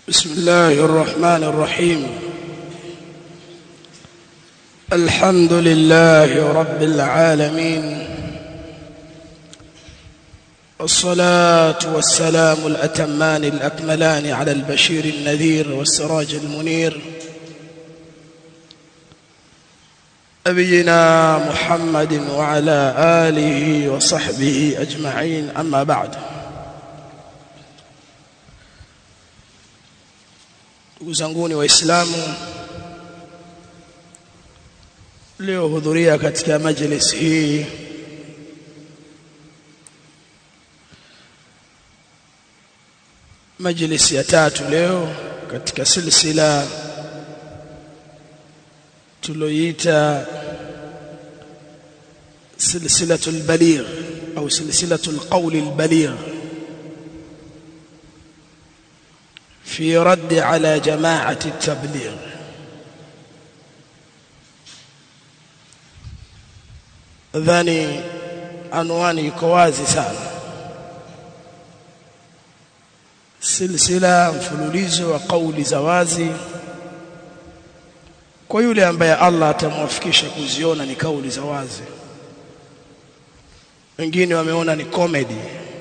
بسم الله الرحمن الرحيم. الحمد لله رب العالمين، والصلاة والسلام الأتمان الأكملان على البشير النذير والسراج المنير نبينا محمد وعلى آله وصحبه أجمعين. أما بعد، uzanguni waislamu, leo hudhuria katika majlis hii majlis ya tatu leo katika silsila tuloita silsilatul baligh au silsilatul qawli al-baligh في رد على جماعة التبليغ. dhani anwani iko wazi sana. Silsila, mfululizo wa kauli za wazi kwa yule ambaye Allah atamwafikisha kuziona ni kauli za wazi. Wengine wameona ni comedy.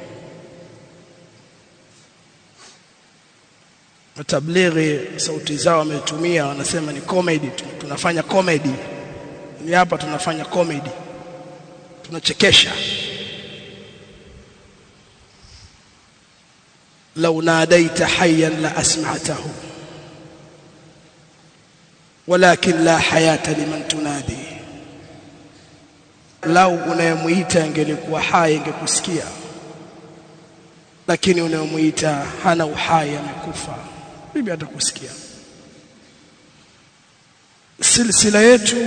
Matablighi sauti zao wametumia, wanasema ni comedy, tunafanya comedy. Ni hapa tunafanya comedy, tunachekesha. law nadaita hayyan la asma'tahu walakin la hayata liman tunadi. Lau unayemuita angelikuwa hai ingekusikia, lakini unayemuita hana uhai, amekufa, bibi atakusikia. Silsila yetu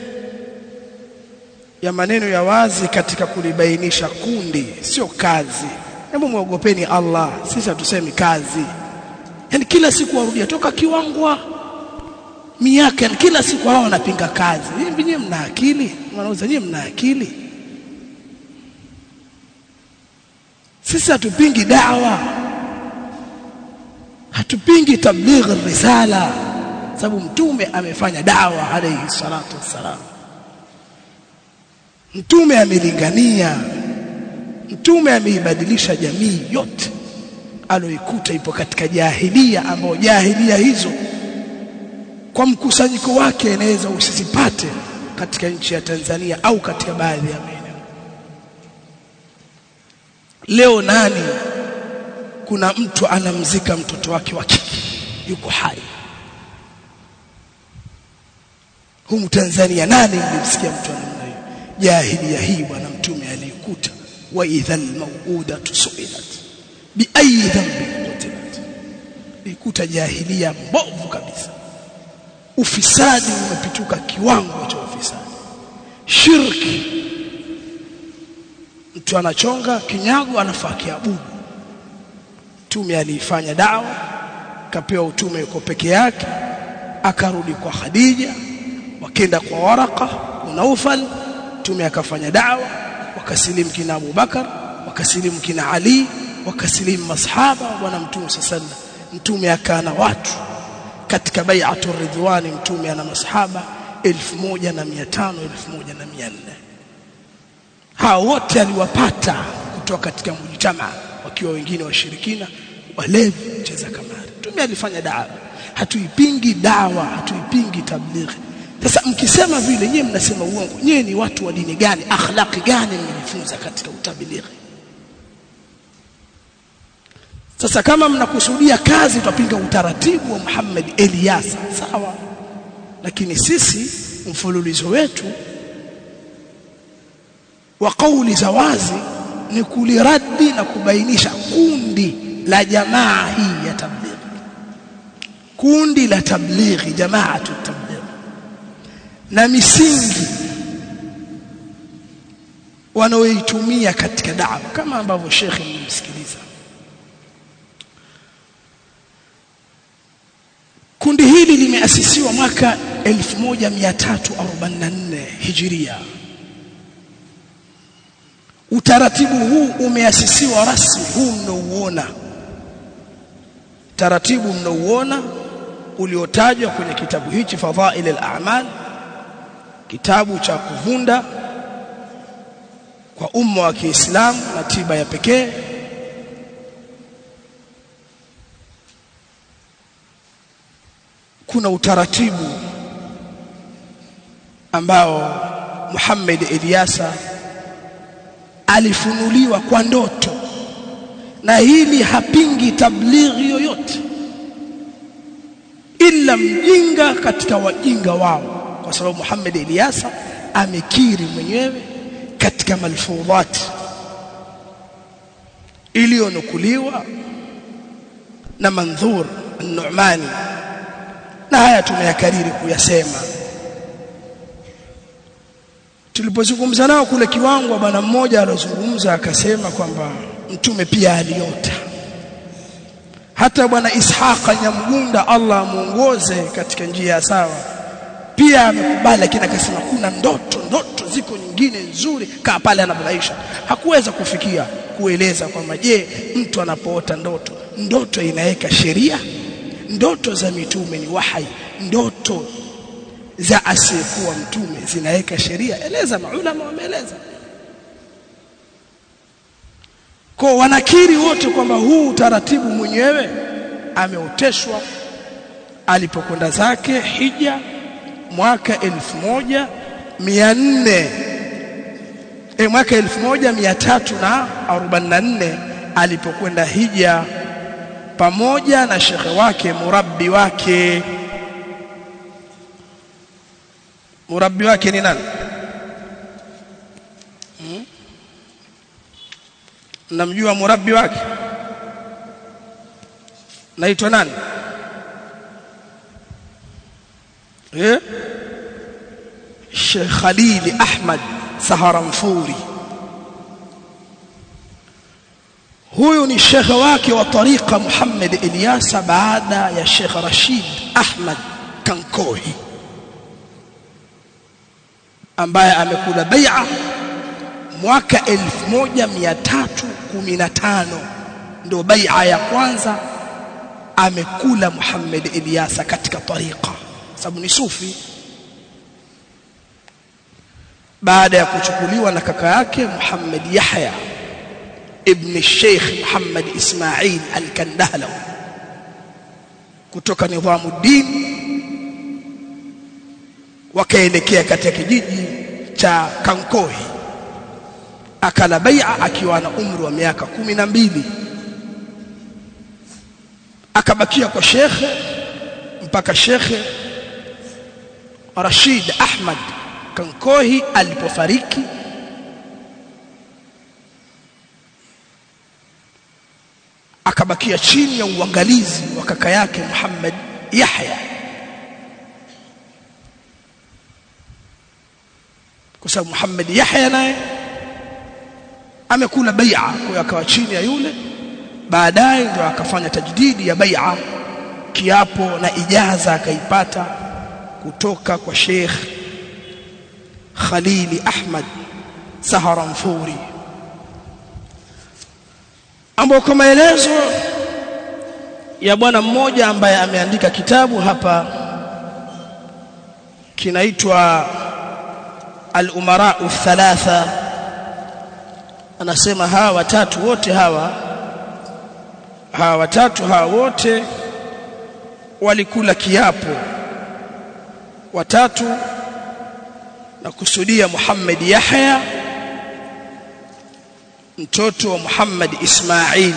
ya maneno ya wazi katika kulibainisha kundi, sio kazi. Hebu muogopeni Allah, sisi hatusemi kazi. Yaani kila siku warudia toka Kiwangwa miaka, kila siku hao wanapinga kazi. Nyinyi mna akili? Wanauza nyinyi mna akili? Sisi hatupingi da'wa, hatupingi tabligh risala, sababu mtume amefanya da'wa alayhi salatu wassalam. Mtume amelingania, mtume ameibadilisha jamii yote aloikuta ipo katika jahilia, ambao jahilia hizo kwa mkusanyiko wake inaweza usisipate katika nchi ya Tanzania au katika baadhi ya maeneo. Leo nani, kuna mtu anamzika mtoto wake wa kike yuko hai humu Tanzania? Nani mlimsikia mtu anamna hiyo? Jahilia hii bwana mtume alikuta, wa idhal mau'udatu su'ilat bi ayi dhanbin qutilat. Alikuta jahilia mbovu kabisa. Ufisadi umepituka kiwango cha ufisadi, shirki. Mtu anachonga kinyago anafaa kiabudu. Mtume alifanya dawa, kapewa utume yuko peke yake, akarudi kwa Khadija, wakenda kwa Waraka na Naufal. Mtume akafanya dawa, wakasilimu kina Abu Bakar, wakasilimu kina Ali, wakasilimu masahaba bwana mtume sallallahu. Mtume akana watu katika bai'atul ridwani, mtume ana masahaba 1500 1400. Hao wote aliwapata kutoka katika mujtama, wakiwa wengine washirikina, walevi, cheza kamari. Mtume alifanya dawa. Hatuipingi dawa, hatuipingi tablighi. Sasa mkisema vile, nyinyi mnasema uongo. Nyinyi ni watu wa dini gani? Akhlaqi gani mmejifunza katika utablighi? Sasa kama mnakusudia kazi, tupinga utaratibu wa Muhammad Elias, sawa, lakini sisi mfululizo wetu wa kauli za wazi ni kuliradi na kubainisha kundi la jamaa hii ya tablighi, kundi la tablighi, jamaatu tablighi, na misingi wanaoitumia katika da'wa, kama ambavyo Sheikh mmemsikiliza. Kundi hili limeasisiwa mwaka 1344 Hijria. Utaratibu huu umeasisiwa rasmi, huu mnaouona utaratibu mnaouona uliotajwa kwenye kitabu hichi Fadhail al-A'mal, kitabu cha kuvunda kwa umma wa Kiislamu na tiba ya pekee, kuna utaratibu ambao Muhammad Ilyasa alifunuliwa kwa ndoto, na hili hapingi tablighi yoyote ila mjinga katika wajinga wao, kwa sababu Muhammad Ilyasa amekiri mwenyewe katika malfudhat iliyonukuliwa na Mandhur an-Nu'mani, na haya tumeyakariri kuyasema. Tulipozungumza nao kule Kiwangwa, bwana mmoja alizungumza akasema kwamba mtume pia aliota. Hata bwana Ishaqa Nyamgunda, Allah muongoze katika njia ya sawa, pia amekubali, lakini akasema kuna ndoto ziko nyingine nzuri kaa pale anabaisha. Hakuweza kufikia kueleza kwamba je, mtu anapoota ndoto inaweka sheria? Ndoto za mitume ni wahai, ndoto za asiyekuwa mtume zinaweka sheria? Eleza, maulama wameeleza. Kwa wanakiri wote kwamba huu utaratibu mwenyewe ameoteshwa alipokwenda zake hija mwaka 1344 alipokwenda hija pamoja na shekhe wake murabbi wake. Murabbi wake ni nani? Namjua murabbi wake? Naitwa nani? Sheikh Khalil Ahmad Saharanfuri. Huyu ni shekhe wake wa tariqa Muhammad Ilyasa baada ya Sheikh Rashid Ahmad Kankohi, ambaye amekula bai'a mwaka 1315. Ndio bai'a ya kwanza amekula Muhammad Ilyasa katika tariqa, sababu ni sufi, baada ya kuchukuliwa na kaka yake Muhammad Yahya ibn Sheikh Muhammad Ismail al-Kandahlawi kutoka Nidhamuddin, wakaelekea katika kijiji cha Kankohi. Akala bai'a akiwa na umri wa miaka 12, akabakia kwa shekhe mpaka Shekhe Rashid Ahmad Kankohi alipofariki. Akabakia chini ya uangalizi wa kaka yake Muhammad Yahya, kwa sababu Muhammad Yahya naye amekula bai'a, kwa akawa chini ya yule. Baadaye ndio akafanya tajdidi ya bai'a, kiapo na ijaza akaipata kutoka kwa Sheikh Khalil Ahmad Saharanfuri, ambao kwa maelezo ya bwana mmoja ambaye ameandika kitabu hapa kinaitwa Al-Umara Thalatha, anasema hawa watatu wote walikula kiapo. Watatu na kusudia Muhammad Yahya mtoto wa Muhammad Ismail.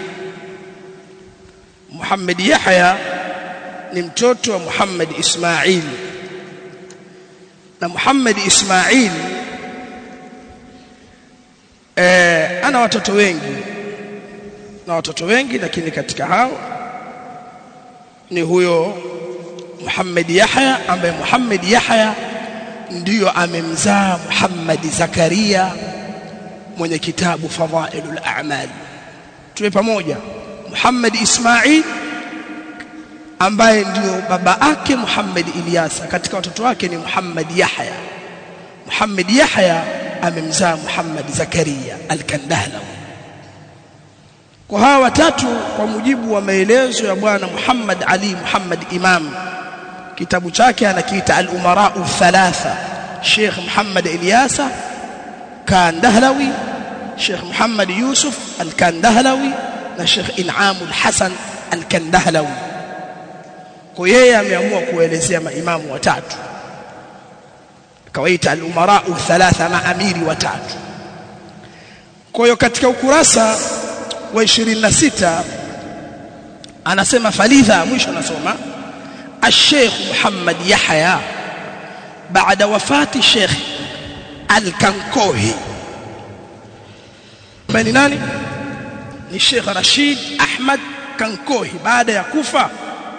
Muhammad Yahya ni mtoto wa Muhammad Ismail, na Muhammad Ismail ana watoto wengi, lakini katika hao ni huyo Muhammad Yahya, ambaye Muhammad Yahya ndiyo amemzaa Muhammad Zakaria mwenye kitabu Fadhailul A'mal. Tuwe pamoja. Muhammad Ismail ambaye ndio baba yake Muhammad Ilyasa, katika watoto wake ni Muhammad Yahya. Muhammad Yahya amemzaa Muhammad Zakaria al-Kandahlawi. Kwa hawa watatu kwa mujibu wa maelezo ya bwana Muhammad Ali Muhammad Imam, kitabu chake anakiita Al-Umara Thalatha, Sheikh Muhammad Ilyasa Kandahlawi, Sheikh Muhammad Yusuf Al-Kandahlawi na Sheikh In'am Al-Hasan Al-Kandahlawi. Kwa yeye ameamua kuelezea maimamu watatu, kawaita Al-Umara Thalatha, maamiri watatu. Kwa hiyo katika ukurasa wa 26 anasema falidha, mwisho anasoma الشيخ محمد يحيى بعد وفاة الشيخ الكنكوهي. من ناني؟ الشيخ رشيد أحمد كنكوهي. بعد يكوفى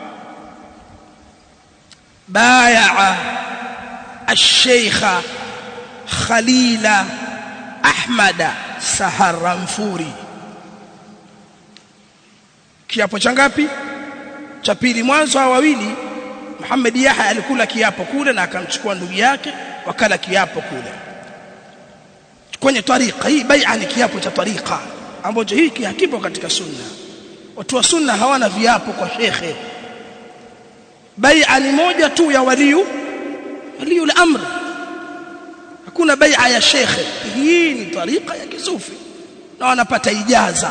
بايع الشيخ خليل أحمد سهرنفوري. kiapo cha ngapi? Cha pili. Mwanzo wa wawili Muhammad Yahya alikula kiapo kule na akamchukua ndugu yake wakala kiapo kule kwenye tariqa hii. Bai'a ni kiapo cha tariqa ambacho hiki hakipo katika sunna. Watu wa sunna hawana viapo kwa shekhe. Bai'a ni moja tu ya waliul amr, hakuna bai'a ya shekhe. Hii ni tariqa ya kisufi na wanapata ijaza.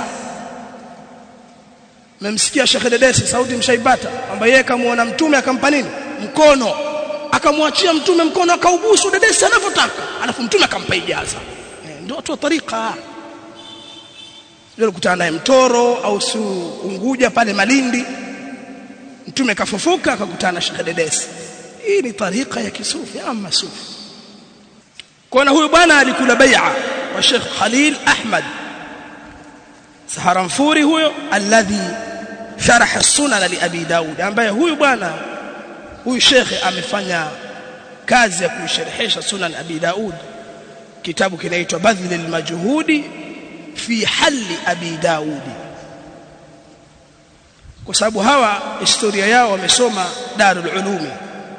Mmemsikia Sheikh Dedesi sauti mshaibata kwamba yeye kamuona mtume akampa nini? Mkono. Akamwachia mtume mkono akaubusu Dedesi anavyotaka, alafu mtume akampa ijaza. Ndio watu wa tariqa. Leo kukutana naye Mtoro au si Unguja pale Malindi, mtume kafufuka akakutana na Sheikh Dedesi. Hii ni tariqa ya kisufi ama sufi. Kwa huyu bwana alikula bai'a wa Sheikh Khalil Ahmad Saharanfuri, huyo alladhi sharh as-sunan li Abi Daud, ambaye huyu bwana huyu shekhe amefanya kazi ya kusherehesha sunan Abi Daud. Kitabu kinaitwa Badhl al-Majhudi fi halli Abi Daud, kwa sababu hawa historia yao wamesoma Darul Ulumi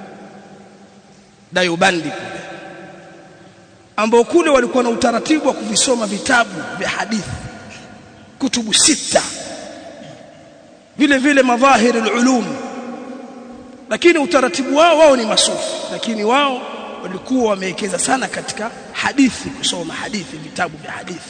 Dayubandi kule, ambao kule walikuwa na utaratibu wa kuvisoma vitabu vya hadithi, kutubu sita, vile vile madhahir al-ulum. Lakini utaratibu wao ni masufi, lakini wao walikuwa wamewekeza sana katika hadithi, kusoma hadithi, vitabu vya hadithi.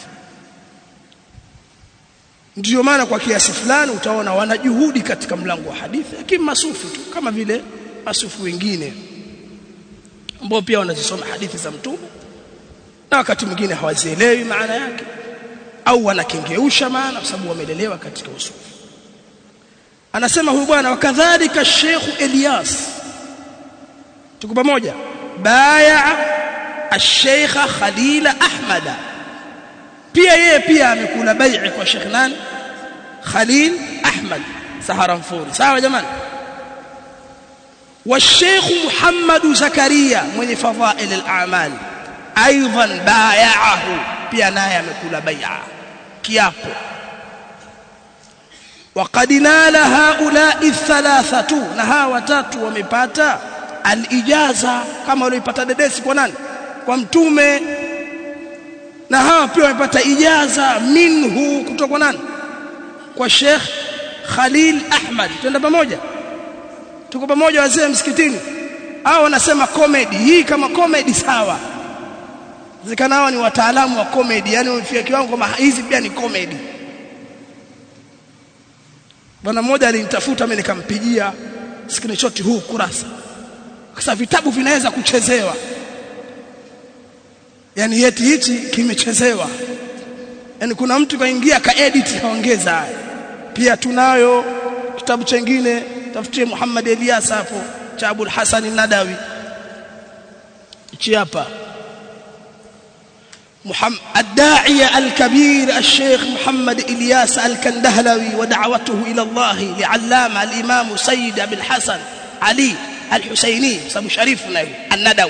Ndio maana kwa kiasi fulani utaona wana juhudi katika mlango wa hadithi, lakini masufi tu kama vile masufi wengine ambao pia wanazisoma hadithi za mtume na wakati mwingine hawazielewi maana yake au wanakengeusha maana kwa sababu wamelelewa katika usufi. Anasema huyu bwana wakadhalika Sheikh Ilyas, tuko pamoja, bai'a al-Sheikh Khalil Ahmad, pia yeye pia amekula bai'a kwa Sheikh nani? Khalil Ahmad Saharanfuri. Sawa jamani. Wa Sheikh Muhammad Zakaria mwenye fadhail al-a'mal aidan bai'ahu, pia naye amekula bai'a kiapo. وقد نال هؤلاء الثلاثه، na hawa watatu wamepata al-ijaza kama walipata Dedesi kwa nani? Kwa mtume. Na hawa pia wamepata ijaza minhu kutoka kwa nani? Kwa Sheikh Khalil Ahmad. Twenda pamoja, tuko pamoja wazee msikitini. Hao wanasema comedy hii kama comedy sawa, zikana hao ni wataalamu wa comedy, yani wamefika kiwango kama hizi pia ni comedy. Bwana mmoja alinitafuta mimi nikampigia screenshot huu kurasa, kasa vitabu vinaweza kuchezewa, yani yeti hichi kimechezewa, yani kuna mtu kaingia kaedit kaongeza. Pia tunayo kitabu kingine, tafutie Muhammad Ilyas hapo cha Abu al-Hasan an-Nadawi, hichi hapa الداعية الكبير الشيخ محمد إلياس الكندهلوي ودعوته إلى الله لعلامة الإمام سيد أبي الحسن علي الحسيني سبو شريفنا الندوي.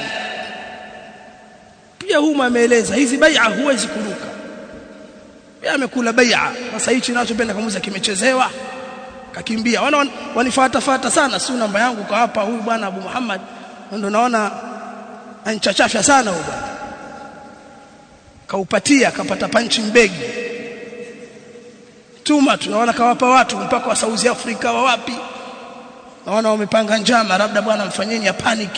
pia huma ameeleza hizi bai'a huwezi kuruka, pia amekula bai'a. Sasa hichi ninachopenda kumuza kimechezewa kakimbia, wanifuata sana, si namba yangu kwa hapa. Huyu bwana Abu Muhammad ndio naona anchachafya sana huyu bwana, kaupatia kapata punching bag tuma tunaona kawapa watu mpaka wa South Africa wa wapi, naona wamepanga njama labda bwana mfanyeni ya panic,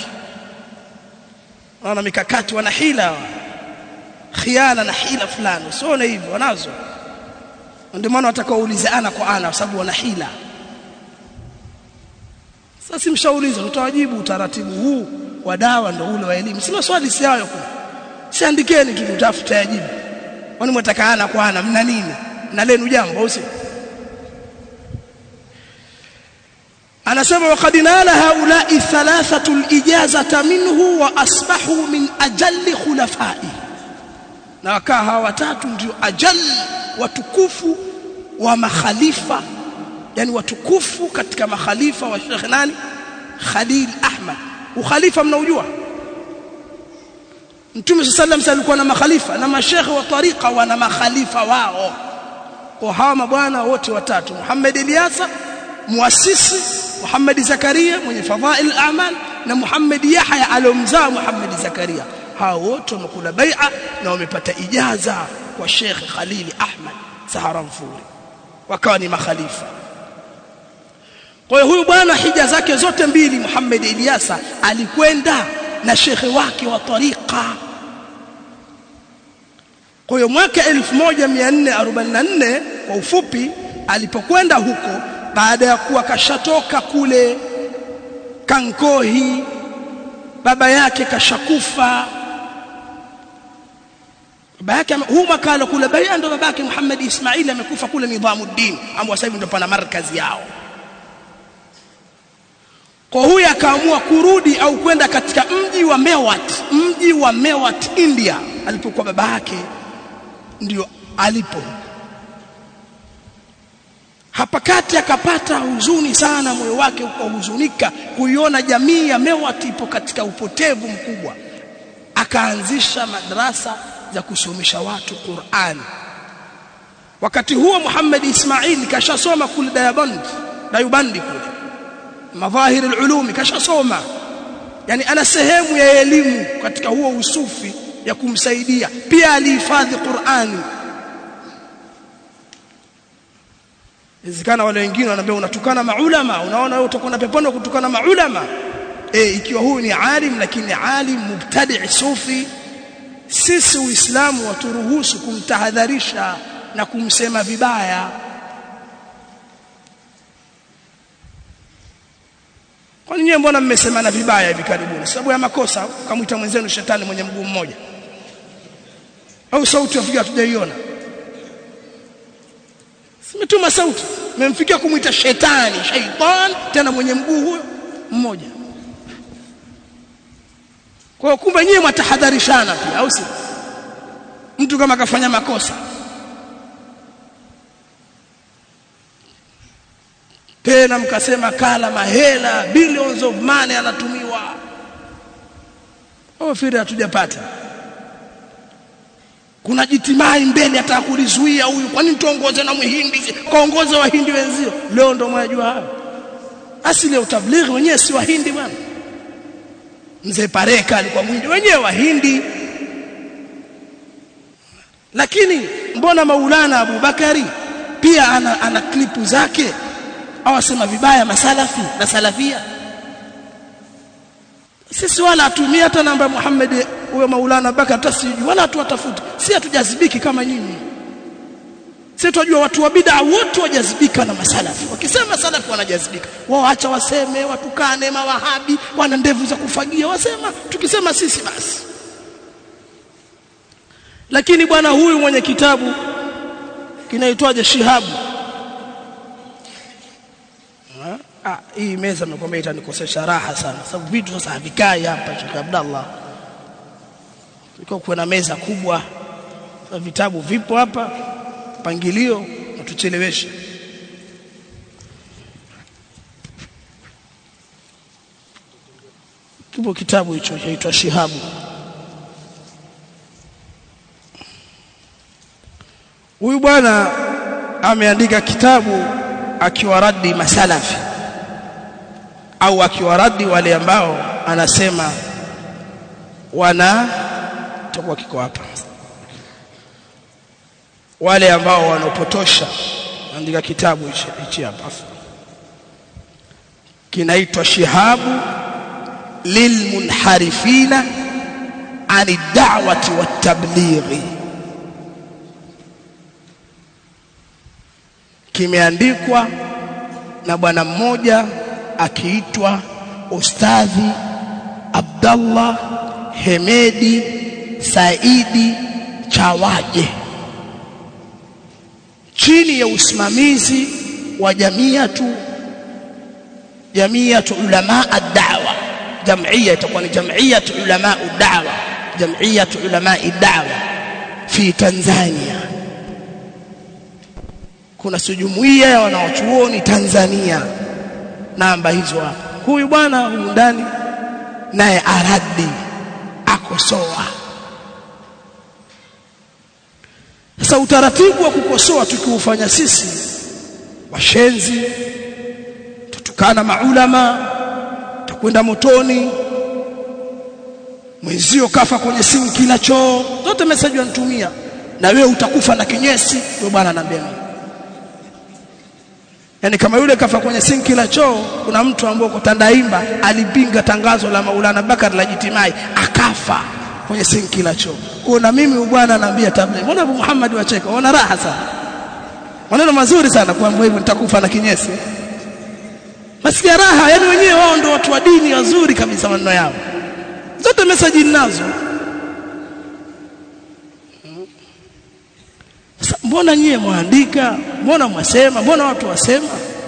naona mikakati, wana hila, khiana na hila fulani, usione hivyo wanazo. Ndio maana watakauliza ana kwa ana, kwa sababu wana hila. Sasa simshauliza, tutawajibu utaratibu huu wa dawa ndio ule wa elimu. Sina swali si hayo kwa. Siandikeni tu tutafuta yajibu. Wani mtaka ana kwa ana, mna nini? Na lenu jambo au si? Anasema waqad nala haula'i thalathatu al-ijazata minhu wa asbahu min ajalli khulafai. Na wakaa hawa watatu ndio ajali watukufu wa makhalifa, yani watukufu katika makhalifa wa Sheikh nani? Khalil Ahmad. Ukhalifa mnaujua? Mtume sallallahu alayhi alikuwa na makhalifa na mashekhe wa tariqa wana makhalifa wao. Kwa hawa mabwana wote watatu, Muhammad Ilyasa muasisi, Muhammad Zakaria mwenye fadhail al-a'mal, na Muhammad Yahya alomzaa Muhammad Zakaria, hao wote wamekula bai'a na wamepata ijaza kwa Sheikh Khalil Ahmad Saharanfuri, wakawa ni makhalifa. Kwa hiyo huyu bwana hija zake zote mbili Muhammad Ilyasa alikwenda na shekhe wake wa tariqa. Kwa hiyo mwaka 1444 kwa ufupi alipokwenda huko, baada ya kuwa kashatoka kule Kankohi, baba yake kashakufa, baba yake huu makala kule baya, ndo baba yake Muhammad Ismail amekufa kule Nidhamuddin, ambao sasa hivi ndio pana markazi yao. Kwa huyu akaamua kurudi au kwenda katika mji wa Mewat India, alipokuwa baba yake ndio alipo. Hapa kati akapata huzuni sana, moyo wake ukahuzunika kuiona jamii ya Mewat ipo katika upotevu mkubwa. Akaanzisha madrasa za kusomesha watu Qur'an. Wakati huo Muhammad Ismail kashasoma kule Dayubandi kule Madhahir al-Ulum, kashasoma, yani ana sehemu ya elimu katika huo usufi ya kumsaidia. Pia alihifadhi Qur'ani. Inawezekana wale wengine wanaambia unatukana maulama, unaona wewe utakwenda peponi kutukana maulama. Ikiwa huyu ni alim, lakini alim mubtadi' sufi, sisi Uislamu waturuhusu kumtahadharisha na kumsema vibaya. Kwa nini mbona mmesemana vibaya hivi karibuni? Sababu ya makosa, ukamuita mwenzenu shetani mwenye mguu mmoja. Au sauti yafikia tujaiona. Simetuma sauti, mmemfikia kumuita shetani, shaitan, tena mwenye mguu huyo mmoja. Kwa kumbe nyinyi mtahadharishana pia, au si? Mtu kama kafanya makosa, tena mkasema kala mahela, billions of money anatumiwa, ofiri hatujapata, kuna jitimai mbele atakulizuia huyu, kwa nini tuongoze na Muhindi, kaongoze Wahindi wenzio? Leo ndo mwajua hapo asili ya utablighi, wenyewe si Wahindi bwana. Mzee Pareka alikuwa Muhindi, wenyewe Wahindi. Lakini mbona Maulana Abu Bakari pia ana klipu zake awasema vibaya masalafi na salafia? Sisi wala atumia hata namba ya Muhammad huyo Maulana Bakari tasiji, wala tuwatafuti. Si hatujazibiki kama nyinyi. Sisi tunajua watu wa bid'a wote wajazibika na masalafi. Wakisema salafi wanajazibika. Wao acha waseme, watukane mawahabi, wana ndevu za kufagia, wasema, tukisema sisi basi. Lakini bwana huyu mwenye kitabu kinaitwaje Shihabu, hii meza nimekwambia itanikosesha raha sana, sababu vitu sasa havikai hapa. Sheikh Abdallah, tuko na meza kubwa, vitabu vipo hapa, pangilio na tucheleweshe. Kipo kitabu hicho chaitwa Shihabu. Huyu bwana ameandika kitabu akiwaradi masalafi, au akiwaradi wale ambao anasema tutakuwa kiko hapa, wale ambao wanapotosha andika kitabu hichi hapa kinaitwa Shihabu lilmunharifina ani da'wati wat-tablighi. Kimeandikwa na bwana mmoja akiitwa Ustadhi Abdallah Hemedi Saidi Chawaje, chini ya usimamizi wa Jamiatu Ulama ad-Da'wa. Jamia itakuwa ni Jamiatu Ulama ad-Da'wa, Jamiatu Ulama ad-Da'wa fi Tanzania. Kuna jumuiya ya wanachuoni Tanzania, namba hizo hapa. Huyu bwana huyu ndani naye aradi akosoa. Sasa utaratibu wa kukosoa tukiufanya sisi washenzi, tutukana maulama, tukwenda motoni, mwenzio kafa kwenye simu kila choo, zote message wanatumia, na wewe utakufa na kinyesi. Wewe bwana ananiambia mimi, yani kama yule kafa kwenye simu kila choo, kuna mtu ambaye kwa Tandaimba alipinga tangazo la Maulana Bakar la Jitimai akafa kwenye simu kila choo. Kuna mimi bwana ananiambia tablighi, mbona Abu Muhammad wacheka, wana raha sana, maneno mazuri sana kwamba hivyo nitakufa na kinyesi. Masikia raha, yani wenyewe wao ndio watu wa dini wazuri kabisa, maneno yao zote message ninazo. Mbona nyie muandika, mbona mwasema, mbona watu wasema?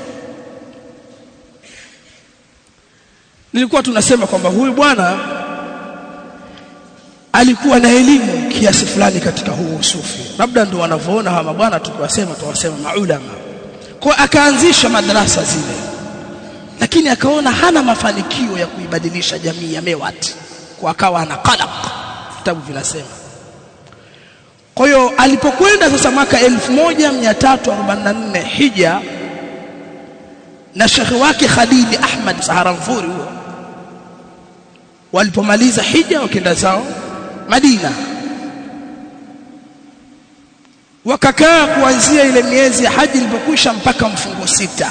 Nilikuwa tunasema kwamba huyu bwana alikuwa na elimu kiasi fulani katika huu usufi, labda ndio wanavoona hawa mabwana tukiwasema tuwasema maulama. Kwa akaanzisha madrasa zile, lakini akaona hana mafanikio ya kuibadilisha jamii ya Mewat, kwa akawa ana qalaq, vitabu vinasema. Kwa hiyo alipokwenda sasa mwaka 1344 Hija na shekhi wake Khalili Ahmad Saharanfuri, huo walipomaliza Hija wakaenda zao Madina, wakakaa kuanzia ile miezi ya haji ilipokwisha mpaka mfungo 6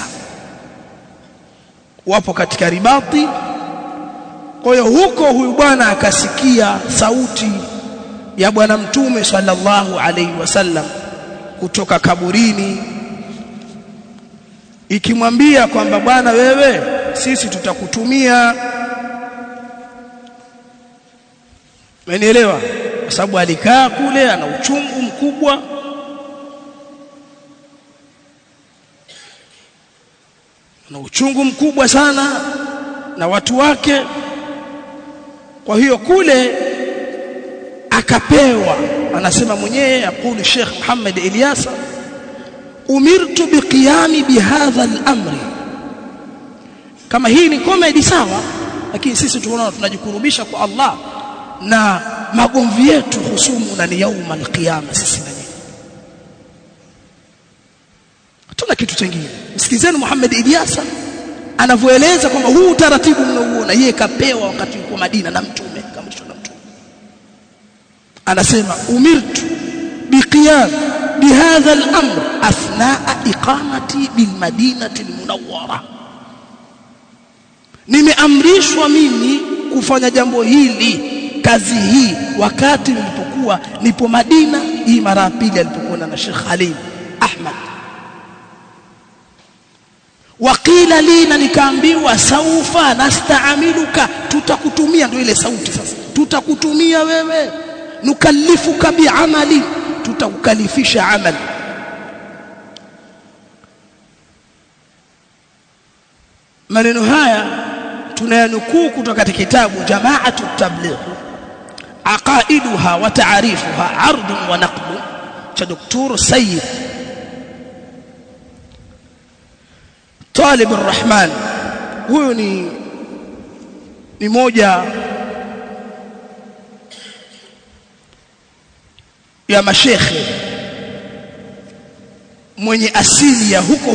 wapo katika Ribati. Kwa hiyo huko huyu bwana akasikia sauti ya bwana mtume sallallahu alaihi wasallam kutoka kaburini ikimwambia kwamba bwana wewe, sisi tutakutumia. Umenielewa? Kwa sababu alikaa kule ana uchungu mkubwa, na uchungu mkubwa sana na watu wake. Kwa hiyo kule akapewa, anasema mwenyewe yakuli Sheikh Muhammad Ilyasa, umirtu biqiyami bihadha al-amri. Kama hii ni comedy sawa, lakini sisi tunaona tunajikurubisha kwa Allah na magomvi yetu husumu na ni yauma al-qiyama. Sisi na nyinyi hatuna kitu kingine. Msikizeni Muhammad Ilyasa anavyoeleza kwamba huu utaratibu mnaouona yeye kapewa wakati yuko Madina na mtume, kama na mtume. Anasema umirtu biqiyam bihadha al-amr athnaa iqamati bil madinati al-munawwara, nimeamrishwa mimi kufanya jambo hili, kazi hii, wakati nilipokuwa nipo Madina. Hii mara ya pili alipokuwa na Sheikh Khalil Ahmad. Waqila li, na nikaambiwa, saufa nasta'amiluka, tutakutumia. Ndio ile sauti sasa, tutakutumia wewe, nukallifuka bi'amali, tutakukalifisha amali. Maneno haya tunayanukuu kutoka katika kitabu Jama'atu at-Tabligh Aqaiduha wa Ta'arifuha Ardun wa Naqd cha Dr. Sayyid Talib ar-Rahman. Huyu ni moja ya mashekhe mwenye asili ya huko,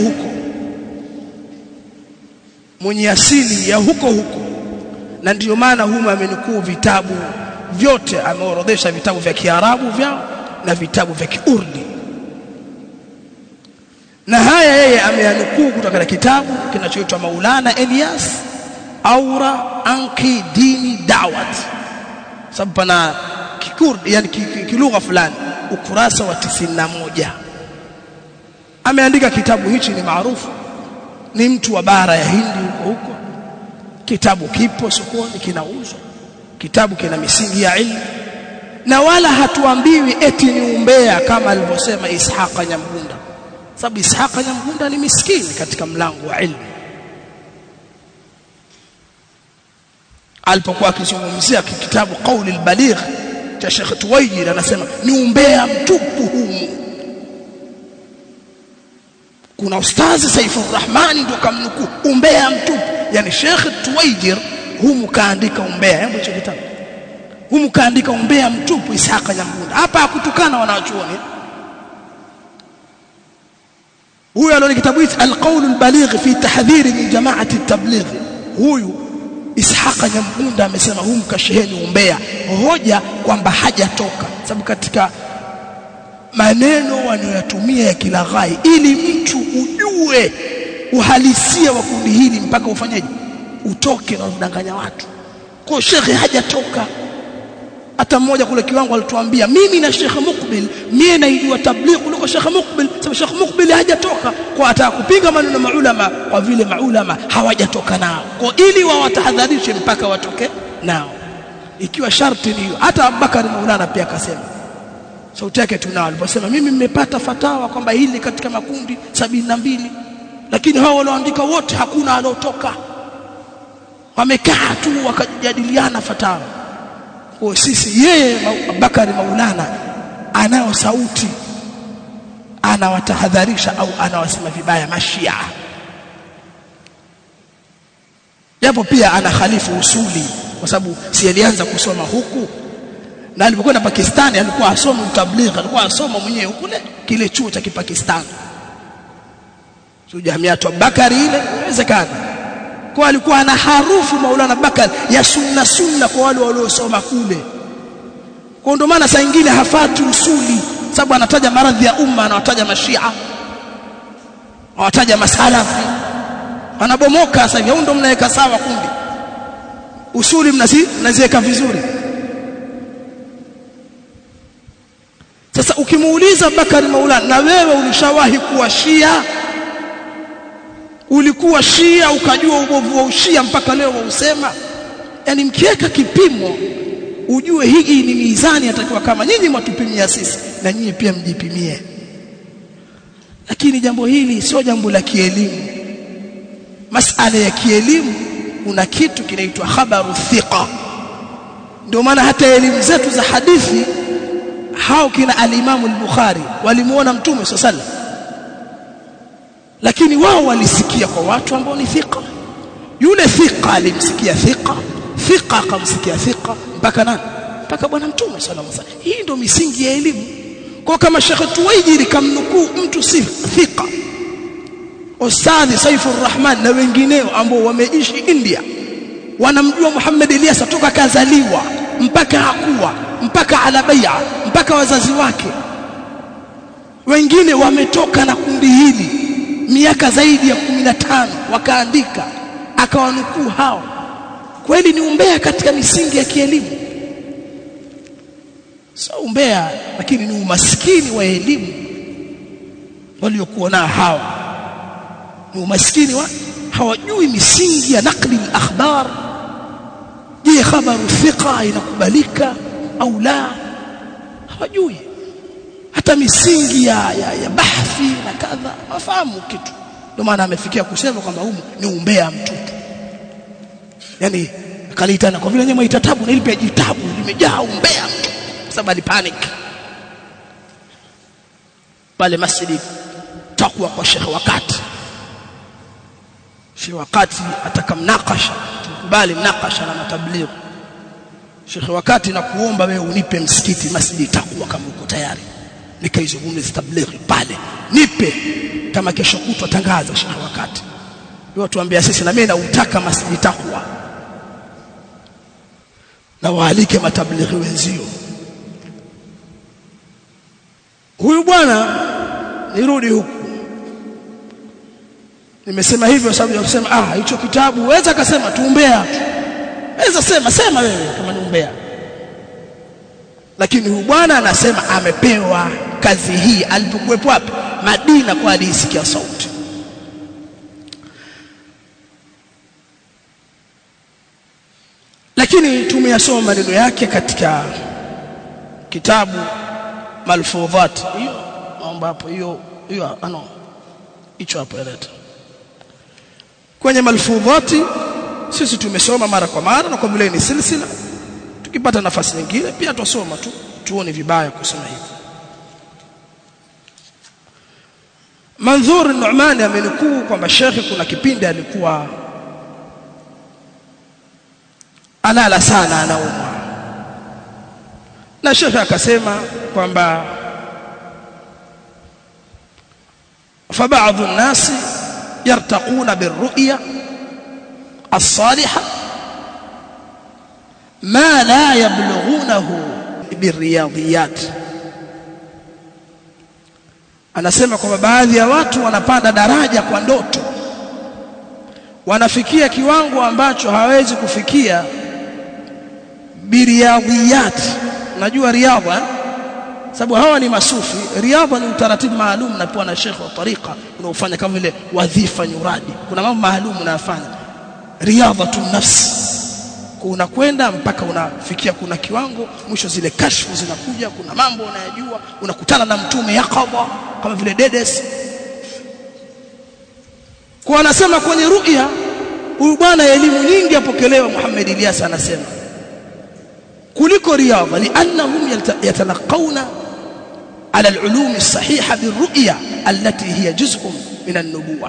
mwenye asili ya huko, na ndio maana huyu amenukuu vitabu vyote, ameorodhesha vitabu vya Kiarabu vyao na vitabu vya Kiurdi. na haya yeye ameanukuu kutoka kitabu kinachoitwa Maulana Elias Aura Anki Dini Dawat, sababu pana kikurdi yani kilugha fulani, ukurasa wa 91 ameandika kitabu hichi. Ni maarufu, ni mtu wa bara ya Hindi huko. Kitabu kipo sokoni kinauzwa, kitabu kina misingi ya ilmu, na wala hatuambiwi eti ni umbea kama alivyosema Ishaqa Nyamgunda, sababu Ishaqa Nyamgunda ni miskini katika mlango wa ilmu. Alipokuwa akizungumzia kitabu Qawl al-Baligh cha Sheikh Tuwaijir, anasema ni umbea mtupu humu. Kuna ustazi Saifur Rahmani ndio kamnukuu umbea mtupu, yani Sheikh Tuwaijir humu kaandika umbea. Hebu hicho kitabu humu kaandika umbea mtupu Ishaqa Nyamgunda. Hapa hakutukana wanawachuoni. Huyu alio kitabu hichi Al-Qawl al-Baligh fi tahdhir min jama'ati at-tabligh, huyu Ishaqa Nyamgunda amesema humu kasheheni umbea, hoja kwamba hajatoka, sababu katika maneno wanayotumia ya kilaghai ili mtu ujue uhalisia wa kundi hili mpaka ufanyaje utoke na kudanganya watu. Kwa shekhe hajatoka. Hata mmoja kule kiwango alituambia mimi na Sheikh Muqbil mimi naijua tabligh kuliko Sheikh Muqbil, sababu Sheikh Muqbil hajatoka, kwa atakupinga maneno maulama kwa vile maulama hawajatoka nao, kwa ili wawatahadharishe mpaka watoke nao. Ikiwa sharti hiyo, hata Abubakar Maulana pia akasema, sauti yake tunao aliposema mimi nimepata fatawa kwamba hili katika makundi 72, lakini hao walioandika wote hakuna aliotoka, wamekaa tu wakajadiliana fatawa. Kwa sisi yeye Abubakar Maulana anao sauti, anawatahadharisha au anawasema vibaya mashia, japo pia ana khalifu usuli, kwa sababu si alianza kusoma huku, na alipokwenda Pakistani alikuwa asoma utabligh, alikuwa asoma mwenyewe kule kile chuo cha Kipakistani, sio Jamiatu Abubakari ile, inawezekana. Kwa alikuwa ana harufu Maulana Bakar ya sunna kwa wale waliosoma kule. Kwa ndio maana saa nyingine hafati usuli, sababu anataja maradhi ya umma, anawataja mashia, anawataja masalafi, anabomoka. Sasa hivi ndio mnaweka sawa kundi, usuli mnaziweka vizuri. Sasa ukimuuliza Bakari Maulana, na wewe ulishawahi kuwa Shia? Ulikuwa Shia ukajua ubovu wa ushia mpaka leo wausema? Yani mkiweka kipimo ujue hii ni mizani atakiwa, kama nyinyi mwatupimia sisi na nyinyi pia mjipimie. Lakini jambo hili sio jambo la kielimu. Masala ya kielimu kuna kitu kinaitwa khabaru thiqa. Ndio maana hata elimu zetu za hadithi, hao kina al-Imam al-Bukhari walimuona Mtume sallallahu alaihi wasallam, lakini wao walisikia kwa watu ambao ni thiqa. Yule thiqa alimsikia thiqa, thiqa akamsikia thiqa, mpaka nani? Mpaka bwana Mtume sallallahu alaihi wasallam. Hii ndio misingi ya elimu. Kwa kama Sheikh Tuwaijiri kamnukuu mtu si thiqa, Ustadhi Saifur Rahman na wengineo ambao wameishi India wanamjua Muhammad Ilyas toka kazaliwa mpaka hakuwa, mpaka ala bai'a, mpaka wazazi wake, wengine wametoka na kundi hili miaka zaidi ya 15 wakaandika, akawanukuu hao. Kweli ni umbea katika misingi ya kielimu? Sio umbea, lakini ni umaskini wa elimu waliokuwa nao hawa. Ni umaskini wa hawajui misingi ya naqli al-akhbar. Je, khabaru thiqa inakubalika au la? Hawajui hata misingi ya bahthi na kadha, wafahamu kitu. Ndio maana amefikia kusema kwamba humu ni umbea mtupu. Yani kaliitana kwa vile nyema itatabu na ile pia jitabu limejaa umbea mtupu, sababu alipanic pale Masjid Taqwa kwa Sheikh Wakati. Sheikh Wakati atakamnakasha, tukubali mnakasha na matabligh. Sheikh Wakati, na kuomba wewe unipe msikiti Masjid Taqwa kama uko tayari, nikaizungumza tablighi pale, nipe kama kesho kutwa tangaza Sheikh Wakati. Wewe tuambia sisi, na mimi nautaka Masjid Taqwa, na waalike matablighi wenzio. Huyu bwana, nirudi huku, Nimesema hivyo sababu ya kusema hicho kitabu weza akasema tuombea. Weza sema wewe kama ni umbea. Lakini huyu bwana anasema amepewa kazi hii alipokuwepo wapi? Madina, kwa alisikia sauti. Lakini tumeyasoma maneno yake katika kitabu Malfudhat. Hiyo naomba hapo hiyo hicho hapo eleta. Kwenye Malfudhati sisi tumesoma mara kwa mara, na kwa vile ni silsila tukipata nafasi nyingine pia tusoma tuone vibaya kusema hivi. Manzur Nu'mani amenukuu kwamba Sheikh kuna kipindi alikuwa alala sana, anaumwa, na Sheikh akasema kwamba fa ba'd an-nas yartaquna bir-ru'ya as-salihah ma la yablughunahu bir-riyadiyat. Anasema kwamba baadhi ya watu wanapanda daraja kwa ndoto, wanafikia kiwango ambacho hawezi kufikia biriyadiyat. Najua riadha sababu hawa ni masufi. Riadha ni utaratibu maalum na pia na Sheikh wa tariqa unaofanya kama vile wadhifa nyuradi. Kuna mambo maalum unayofanya. Riadhatun nafs, unakwenda mpaka unafikia kuna kiwango, mwisho zile kashfu zinakuja, kuna mambo unayajua, unakutana na mtume yaqadha kama vile Dedes. Kwa anasema kwenye ru'ya huyu bwana elimu nyingi apokelewa. Muhammad Ilyas anasema kuliko riadha, liannahum yatalaqawna ala al-ulum as-sahiha bir-ru'ya allati hiya juz'un min an-nubuwah.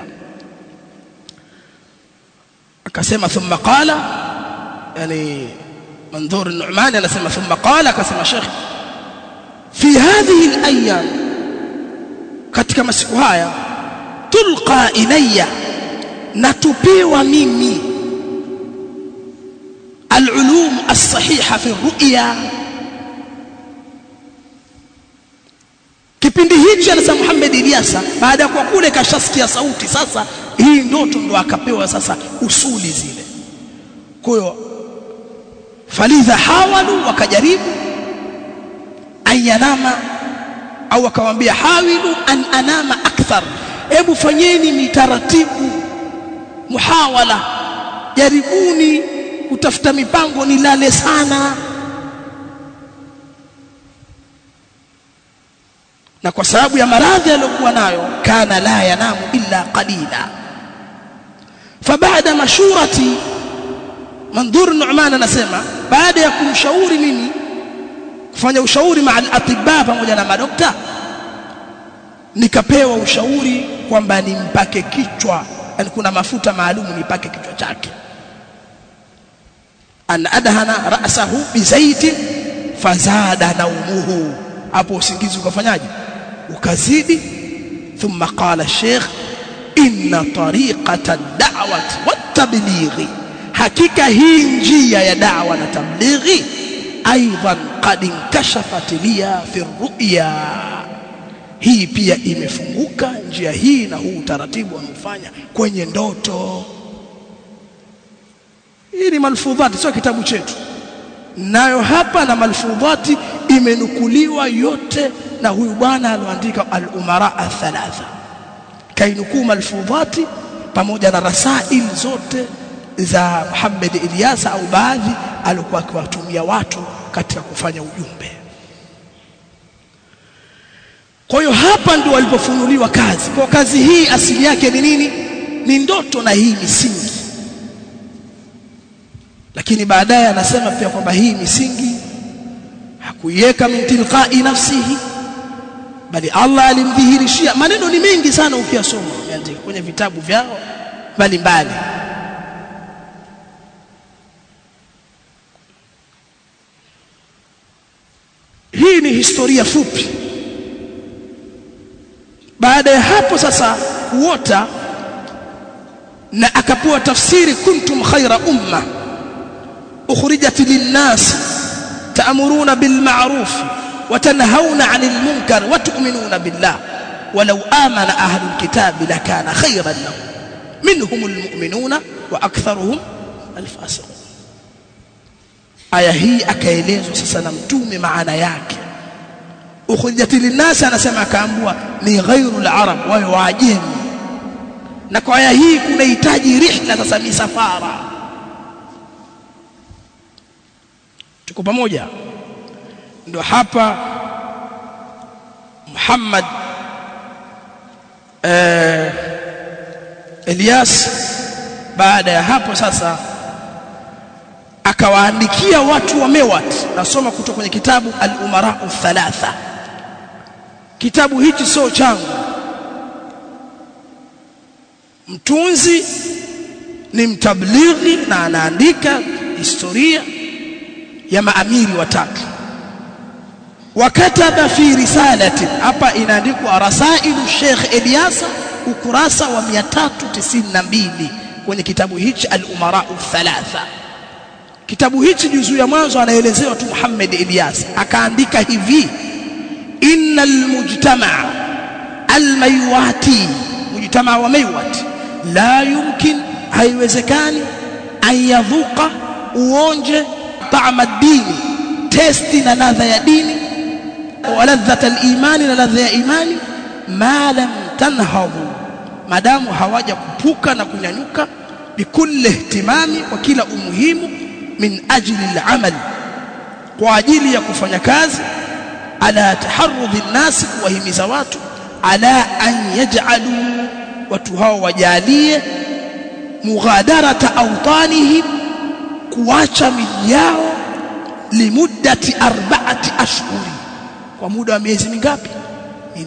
Akasema thumma qala, yani Manzur Nu'mani anasema thumma qala, akasema Sheikh fi hadhihi al-ayyam, katika masiku haya, tulqa ilayya, natupiwa mimi al-ulum as-sahiha fi ar-ru'ya. Kipindi hichi anasema Muhammad Ilyas baada ya kwa kule kashasikia sauti, sasa hii ndoto ndo akapewa sasa usuli zile. Kwa hiyo falidha hawalu, wakajaribu ayanama, au wakamwambia hawilu an anama akthar, hebu fanyeni mitaratibu, muhawala, jaribuni kutafuta mipango nilale sana. Na kwa sababu ya maradhi aliyokuwa nayo, kana la yanamu illa qalila. Fabaada mashurati, Manzur Nu'man anasema baada ya kumshauri mimi, kufanya ushauri maa al-atibba, pamoja na madokta, nikapewa ushauri kwamba nimpake kichwa, yani kuna mafuta maalum nipake kichwa chake, an adhana ra'sahu bi zaiti fazada naumuhu. Hapo usingizi ukafanyaje? Ukazidi. Thumma qala Sheikh inna tariqata ad-da'wati wat-tablighi, hakika hii njia ya da'wa na tablighi, aidan qad inkashafat liya fi ar-ru'ya, hii pia imefunguka njia hii na huu utaratibu anaofanya kwenye ndoto. Hii ni Malfudhati, sio kitabu chetu. Nayo hapa na Malfudhati imenukuliwa yote na huyu bwana aloandika al-Umara al-Thalatha. Kainukuu Malfudhati pamoja na rasail zote za Muhammad Ilyas, au baadhi alikuwa akiwatumia watu katika kufanya ujumbe. Kwa hiyo hapa ndio walipofunuliwa kazi. Kwa kazi hii asili yake ni nini? Ni ndoto na hii misingi. Lakini baadaye anasema pia kwamba hii misingi hakuiweka min tilqa'i nafsihi, bali Allah alimdhihirishia. Maneno ni mengi sana ukiyasoma yaandika kwenye vitabu vyao mbalimbali. Hii ni historia fupi. Baada ya hapo sasa kuota na akapewa tafsiri, kuntum khayra umma ukhrijat lin-nas ta'muruna bil ma'ruf wa tanhauna 'anil munkar wa tu'minuna billah walau amana ahlul kitabi lakana khayran lahum. minhumul mu'minuna wa aktharuhum alfasiqun. Aya hii akaelezwa sasa na mtume maana yake. Ukhrijati linnas anasema akaambua ni ghairu al-arab wa waajemi. Na kwa aya hii kunahitaji rihla sasa misafara. Tuko pamoja? Ndio hapa Muhammad Ilyas baada ya hapo sasa akawaandikia watu wa Mewat. Nasoma kutoka kwenye kitabu Al-Umara Thalatha. Kitabu hichi sio changu, mtunzi ni mtablighi na anaandika historia ya maamiri watatu. Wakataba fi risalatin, hapa inaandikwa rasailu Sheikh Ilyas, ukurasa wa 392 kwenye kitabu hichi Al-Umara Thalatha. Kitabu hichi juzu ya mwanzo anaelezewa tu Muhammad Ilyas, akaandika hivi: innal mujtama' al-maywati, mujtama wa Maywat, la yumkin, haiwezekani, ayadhuqa, uonje ta'am ad-dini, testi na ladha ya dini, wa ladhata al-imani, na ladha ya imani, ma lam tanhadhu, madamu hawaja kupuka na kunyanyuka, bikulli ihtimami, kwa kila umuhimu, min ajli al-amal, kwa ajili ya kufanya kazi, ala taharrudhi an-nas, kuwahimiza watu, ala an yaj'alu, watu hao wajalie, mughadarata awtanihim, kuacha miji yao, limuddati 4 ashhuri, kwa muda wa miezi mingapi? 4.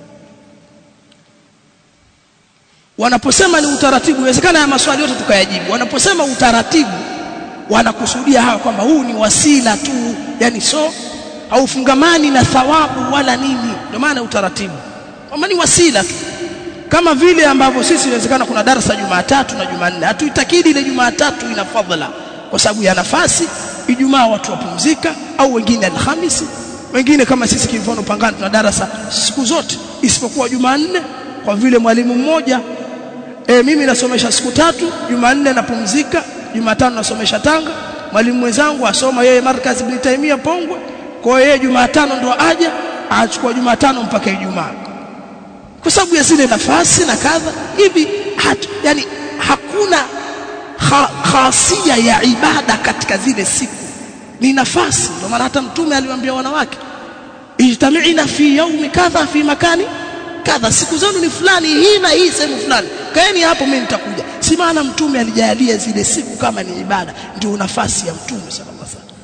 Wanaposema ni utaratibu, inawezekana ya maswali yote tukayajibu. Wanaposema utaratibu wanakusudia hawa kwamba huu ni wasila tu, yani so haufungamani na thawabu wala nini. Ndio maana utaratibu kama ni wasila tu, kama vile ambavyo sisi inawezekana kuna darasa Jumatatu na Jumanne, hatuitakidi ile Jumatatu ina fadhila kwa sababu ya nafasi, Ijumaa watu wapumzika, au wengine Alhamisi, wengine kama sisi kimfano Pangani tuna darasa siku zote isipokuwa Jumanne, kwa vile mwalimu mmoja mimi nasomesha siku 3, Jumanne napumzika, Jumatano nasomesha Tanga, mwalimu mwenzangu asoma yeye Markaz Ibn Taymiyyah Pongwe, kwa hiyo Jumatano ndo aje achukua Jumatano mpaka Ijumaa, kwa sababu ya zile nafasi na kadha hivi. Yani hakuna khasia ya ibada katika zile siku, ni nafasi. Ndio maana hata mtume aliwaambia wanawake, ijtami'ina fi yawmi kadha fi makani kadha, siku zenu ni fulani, hii na hii sehemu fulani, kaeni hapo mimi nitakuja. Si maana mtume alijalia zile siku kama ni ibada, ndio nafasi ya mtume sallallahu alaihi wasallam.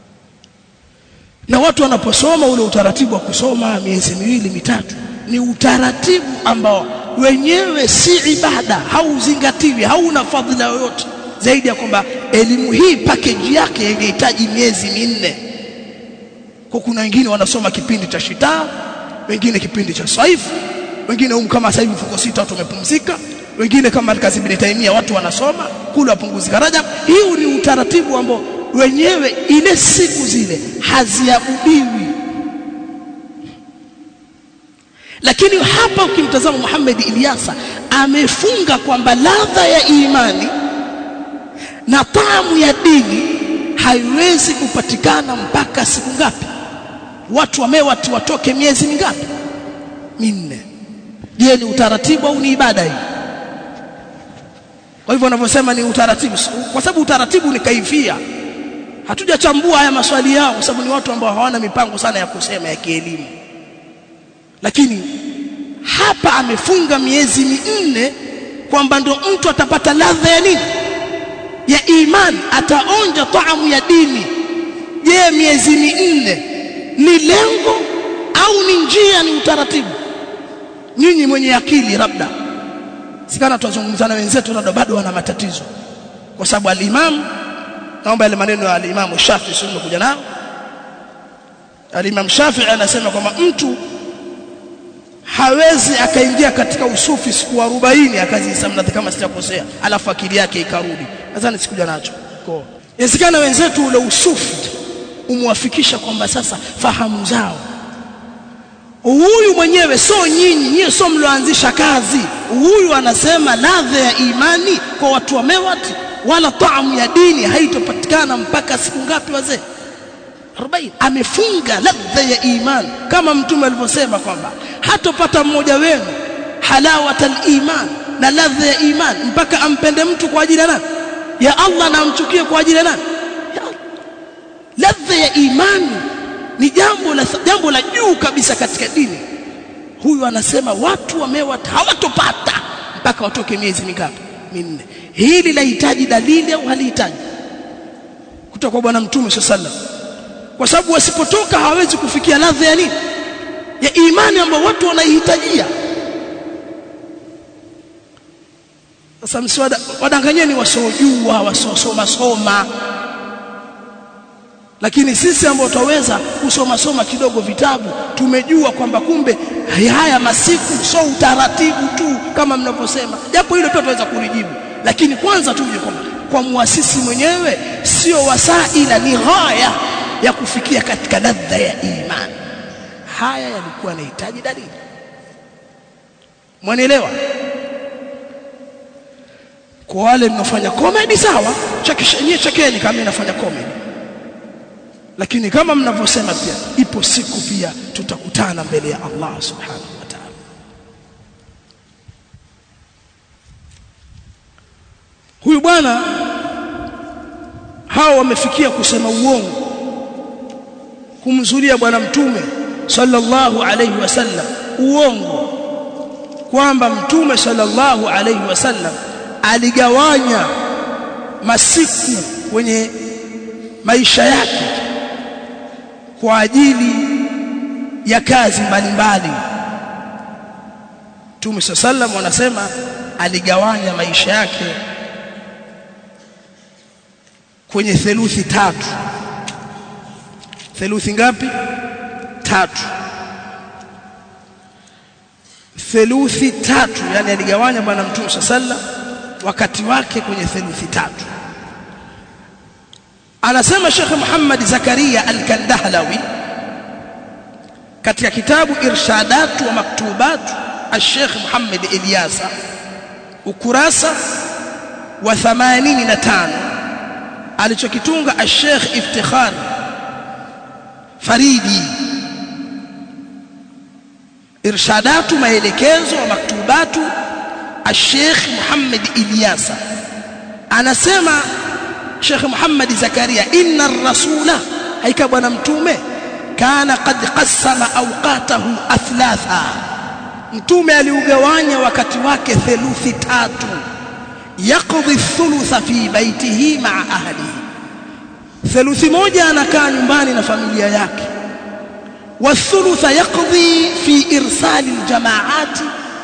Na watu wanaposoma ule utaratibu wa kusoma miezi 2 mitatu, ni utaratibu ambao wenyewe si ibada, hauzingatiwi, hauna fadhila yoyote zaidi ya kwamba elimu hii package yake inahitaji miezi 4. Kwa kuna wengine wanasoma kipindi cha shita, wengine kipindi cha saifu, wengine kama sasa hivi fuko 6 watu wamepumzika, wengine kama Markaz Ibn Taymiyyah watu wanasoma kule wapunguzika Rajab. Hii ni utaratibu ambao wenyewe ile siku zile haziabudiwi. Lakini hapa ukimtazama Muhammad Ilyas amefunga kwamba ladha ya imani na taamu ya dini haiwezi kupatikana mpaka siku ngapi? Watu wamewatu watoke miezi mingapi? 4. Je, ni utaratibu au ni ibada hii? Kwa hivyo wanavyosema ni utaratibu, kwa sababu utaratibu ni kaifia. Hatujachambua haya maswali yao kwa sababu ni watu ambao hawana mipango sana ya kusema ya kielimu. Lakini hapa amefunga miezi 4 kwamba ndo mtu atapata ladha ya nini? Ya imani, ataonja taamu ya dini. Je, miezi 4 ni lengo au ni njia, ni utaratibu? Nyinyi mwenye akili labda, sikana tuzungumzana wenzetu na bado wana matatizo, kwa sababu al-Imam, naomba ile maneno ya al-Imam Shafi'i sio kuja nao. Al-Imam Shafi'i anasema kwamba mtu hawezi akaingia katika usufi siku 40 akazihesabu kama sitakosea, alafu akili yake ikarudi. Nadhani sikuja nacho. Kwa inawezekana wenzetu ule usufi umwafikisha kwamba sasa fahamu zao huyu mwenyewe sio nyinyi sio mlioanzisha kazi. Huyu anasema ladha ya imani kwa watu wa Mewat wala taamu ya dini haitopatikana mpaka siku ngapi wazee? 40. Amefunga ladha ya imani kama mtume alivyosema kwamba hatopata mmoja wenu halawatal iman, na ladha ya imani mpaka ampende mtu kwa ajili ya nani? Ya Allah, na amchukie kwa ajili ya nani? Ya Allah. Ladha ya imani ni jambo la juu kabisa katika dini. Huyu anasema watu wa Mewat hawatopata mpaka watoke miezi mingapi? 4. Hili lahitaji dalili au halihitaji? Kutoka kwa bwana mtume sallallahu alaihi wasallam. Kwa sababu wasipotoka hawezi kufikia ladha ya nini? Ya imani ambayo watu wanaihitajia. Sasa msiwadanganyeni wasiojua, wasiosoma. Lakini sisi ambao tutaweza kusoma kidogo vitabu tumejua kwamba kumbe haya masiku sio utaratibu tu kama mnavyosema. Japo hilo pia tutaweza kulijibu. Lakini kwanza tuje kwa muasisi mwenyewe sio wasaila, ni ghaya ya kufikia katika ladha ya imani. Haya yalikuwa yanahitaji dalili. Mwanielewa? Kwa wale mnafanya comedy sawa, chekeni kama ninafanya comedy. Lakini kama mnavyosema pia ipo siku pia tutakutana mbele ya Allah subhanahu wa ta'ala. Huyu bwana hao wamefikia kusema uongo kumzulia bwana mtume sallallahu alayhi wasallam uongo kwamba mtume sallallahu alayhi wasallam aligawanya masiku kwenye maisha yake kwa ajili ya kazi mbalimbali. Mtume sallallahu wanasema aligawanya maisha yake kwenye theluthi 3. Theluthi ngapi? 3. Theluthi 3, yani aligawanya bwana mtume sallallahu wakati wake kwenye theluthi 3. Anasema Sheikh Muhammad Zakaria Al-Kandahlawi katika kitabu Irshadat wa Maktubat al-Sheikh Muhammad Ilyasa ukurasa wa 85 alichokitunga al-Sheikh Iftikhar Faridi. Irshadatu, maelekezo wa maktubatu al-Sheikh Muhammad Ilyasa. Anasema Sheikh Muhammad Zakaria, inna ar-rasula, haika bwana mtume, kana qad qassama awqatahu athatha, mtume aliugawanya wakati wake theluthi 3. Yaqdi thulutha fi baitihi ma'a ahlihi, theluthi moja anakaa nyumbani na familia yake. Wa thulutha yaqdi fi irsali al-jama'ati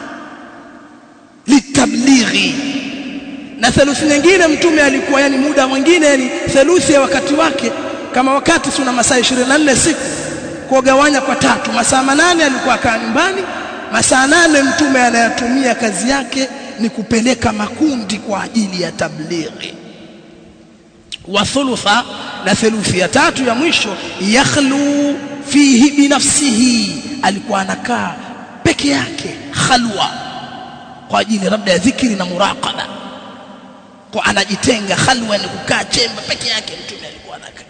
litablighi, na theluthi nyingine mtume alikuwa yani muda mwingine yani theluthi ya wakati wake, kama wakati tuna masaa 24 siku, kwa gawanya kwa 3, masaa 8 alikuwa kaa nyumbani, masaa 8 mtume anayatumia kazi yake ni kupeleka makundi kwa ajili ya tablighi. Wa thulutha, na theluthi ya 3 ya mwisho, yakhlu fihi binafsihi, alikuwa anakaa peke yake khalwa kwa ajili labda ya dhikri na muraqaba, kwa anajitenga. Khalwa ni kukaa chemba peke yake, mtume alikuwa anakaa.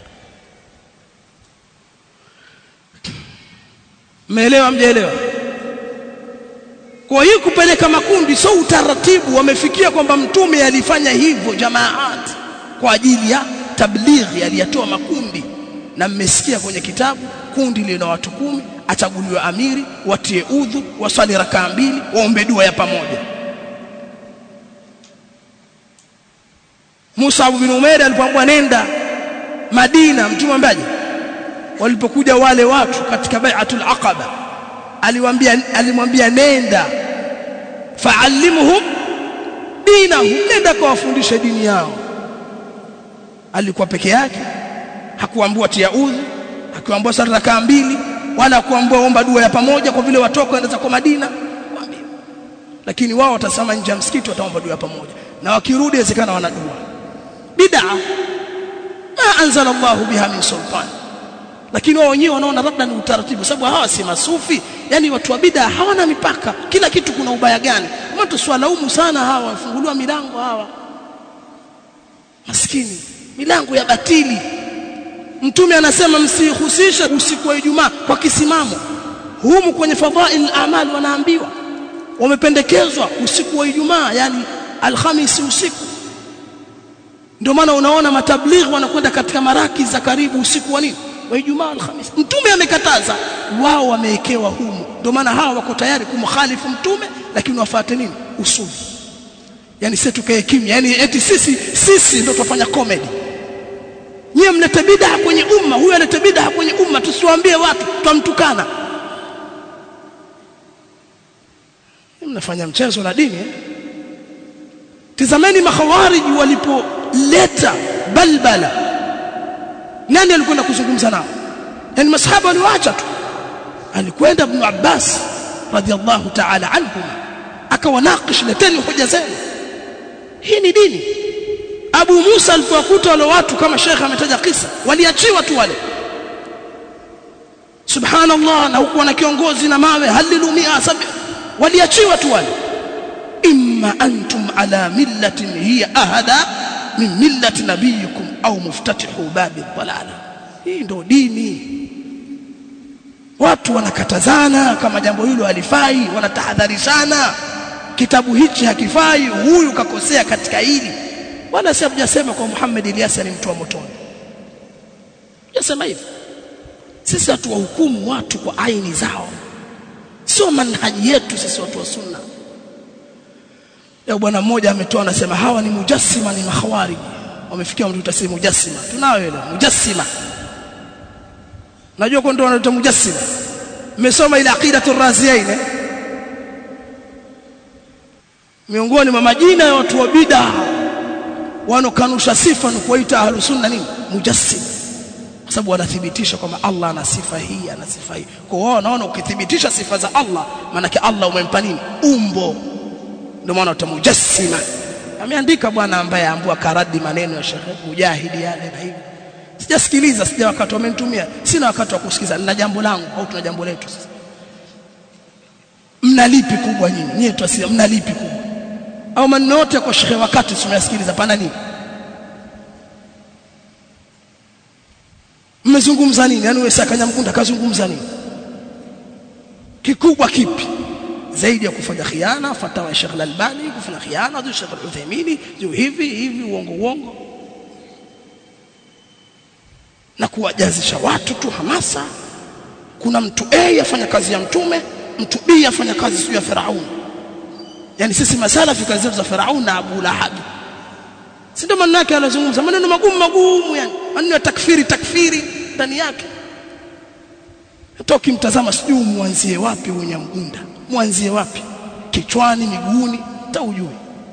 Mmeelewa mjaelewa? Kwa hiyo kupeleka makundi sio utaratibu. Wamefikia kwamba mtume alifanya hivyo jamaat kwa ajili ya tablighi, aliyatoa makundi. Na mmesikia kwenye kitabu kundi lina watu 10, achaguliwa amiri, watie udhu, wasali rakaa 2, waombe dua ya pamoja. Musa bin Umair alipoambiwa nenda Madina, mtume ambaye walipokuja wale watu katika bai'atul aqaba, alimwambia nenda fa'allimhum dinahum, nenda kuwafundisha dini yao. Alikuwa peke yake, hakuambiwa tia udhu, hakuambiwa sala rakaa 2, wala hakuambiwa omba dua ya pamoja kwa vile watoka waenda kwa Madina. Lakini wao watasema nje ya msikiti wataomba dua ya pamoja, na wakirudi inawezekana wana dua bid'a ma anzala Allah biha min sultan. lakini wao wenyewe wanaona labda ni utaratibu, sababu hawa si masufi. Yani watu wa bid'a hawana mipaka, kila kitu kuna ubaya gani. Watu swalaumu sana hawa, wafunguliwa milango hawa maskini, milango ya batili. Mtume anasema msihusishe usiku wa Ijumaa kwa kisimamo. Humu kwenye fadhail al-a'mal wanaambiwa wamependekezwa usiku wa Ijumaa, yani Alhamisi usiku. Ndio maana unaona matablighi wanakwenda katika maraki za karibu usiku wa nini? Wa Ijumaa, Alhamisi. Mtume amekataza, wao wamewekewa humu. Ndio maana hawa wako tayari kumkhalifu mtume, lakini wafuate nini? Usuli. Yani sisi tukae kimya, yani eti sisi ndio tufanya comedy. Nyie mlete bid'a kwenye umma, huyu alete bid'a kwenye umma, tusiwaambie watu tutamtukana. Mnafanya mchezo na dini. Tazameni makhawariji walipoleta balbala, nani alikwenda kuzungumza nao? Yani masahaba waliwaacha tu. Alikwenda Ibn Abbas radhiallahu ta'ala anhuma, akawanakish, leteni hoja zenu, hii ni dini. Abu Musa alipowakuta wale watu, kama Sheikh ametaja kisa, waliachiwa tu wale, subhanallah, na huko na kiongozi na mawe halilu 170, waliachiwa tu wale. Imma antum ala millatin hiya ahada min millati nabiyikum au muftatihu babi dhalala. Hii ndio dini. Watu wanakatazana kama jambo hilo halifai, wanatahadharishana, kitabu hichi hakifai, huyu kakosea katika hili. Wala si hujasema kwa Muhammad Ilyas ni mtu wa motoni, yasema hivi. Sisi hatuwahukumu watu kwa aini zao, sio manhaji yetu sisi watu wa sunna. Leo bwana mmoja ametoa, anasema hawa ni mujassima, ni makhawarij. Wamefikia mtu utasema mujassima, tunao ile mujassima. Najua kwa ndio wanaita mujassima. Mmesoma ile aqidatu ar-raziyain, miongoni mwa majina ya watu wa bid'a wanokanusha sifa ni kuita ahlus sunna nini? Mujassim. Kwa sababu wanathibitisha kwamba Allah ana sifa hii, ana sifa hii. Kwa wao wanaona ukithibitisha sifa za Allah, maana yake Allah umempa nini? Umbo. Ndio maana utamujassima. Ameandika bwana ambaye ambua karadi maneno ya Sheikh Mujahidi yale na hivi. Sijasikiliza, sija wakati wamenitumia. Sina wakati wa kusikiza, nina jambo langu au tuna jambo letu sasa. Mnalipi kubwa nyinyi? Nyie tuasilia mnalipi kubwa? Au maneno yote kwa Sheikh wakati tunasikiliza pana nini? Mmezungumza nini? Yaani wewe Sakanya Mkunda kazungumza nini? Kikubwa kipi? Zaidi ya kufanya khiana, fatawa ya Sheikh Al-Albani, kufanya khiana za Sheikh Al-Uthaymeen, juu hivi uongo. Na kuwajazisha watu tu hamasa. Kuna mtu A afanya kazi ya mtume, mtu B afanya kazi ya Firaun. Yani sisi masalafi kazi zetu za Firaun na Abu Lahab. Si ndio maneno yake anazungumza, maneno magumu, yani maneno ya takfiri ndani yake. Hata ukimtazama sijui muanzie wapi huyu Mgunda. Muanzie wapi? Kichwani, miguuni, hata ujui.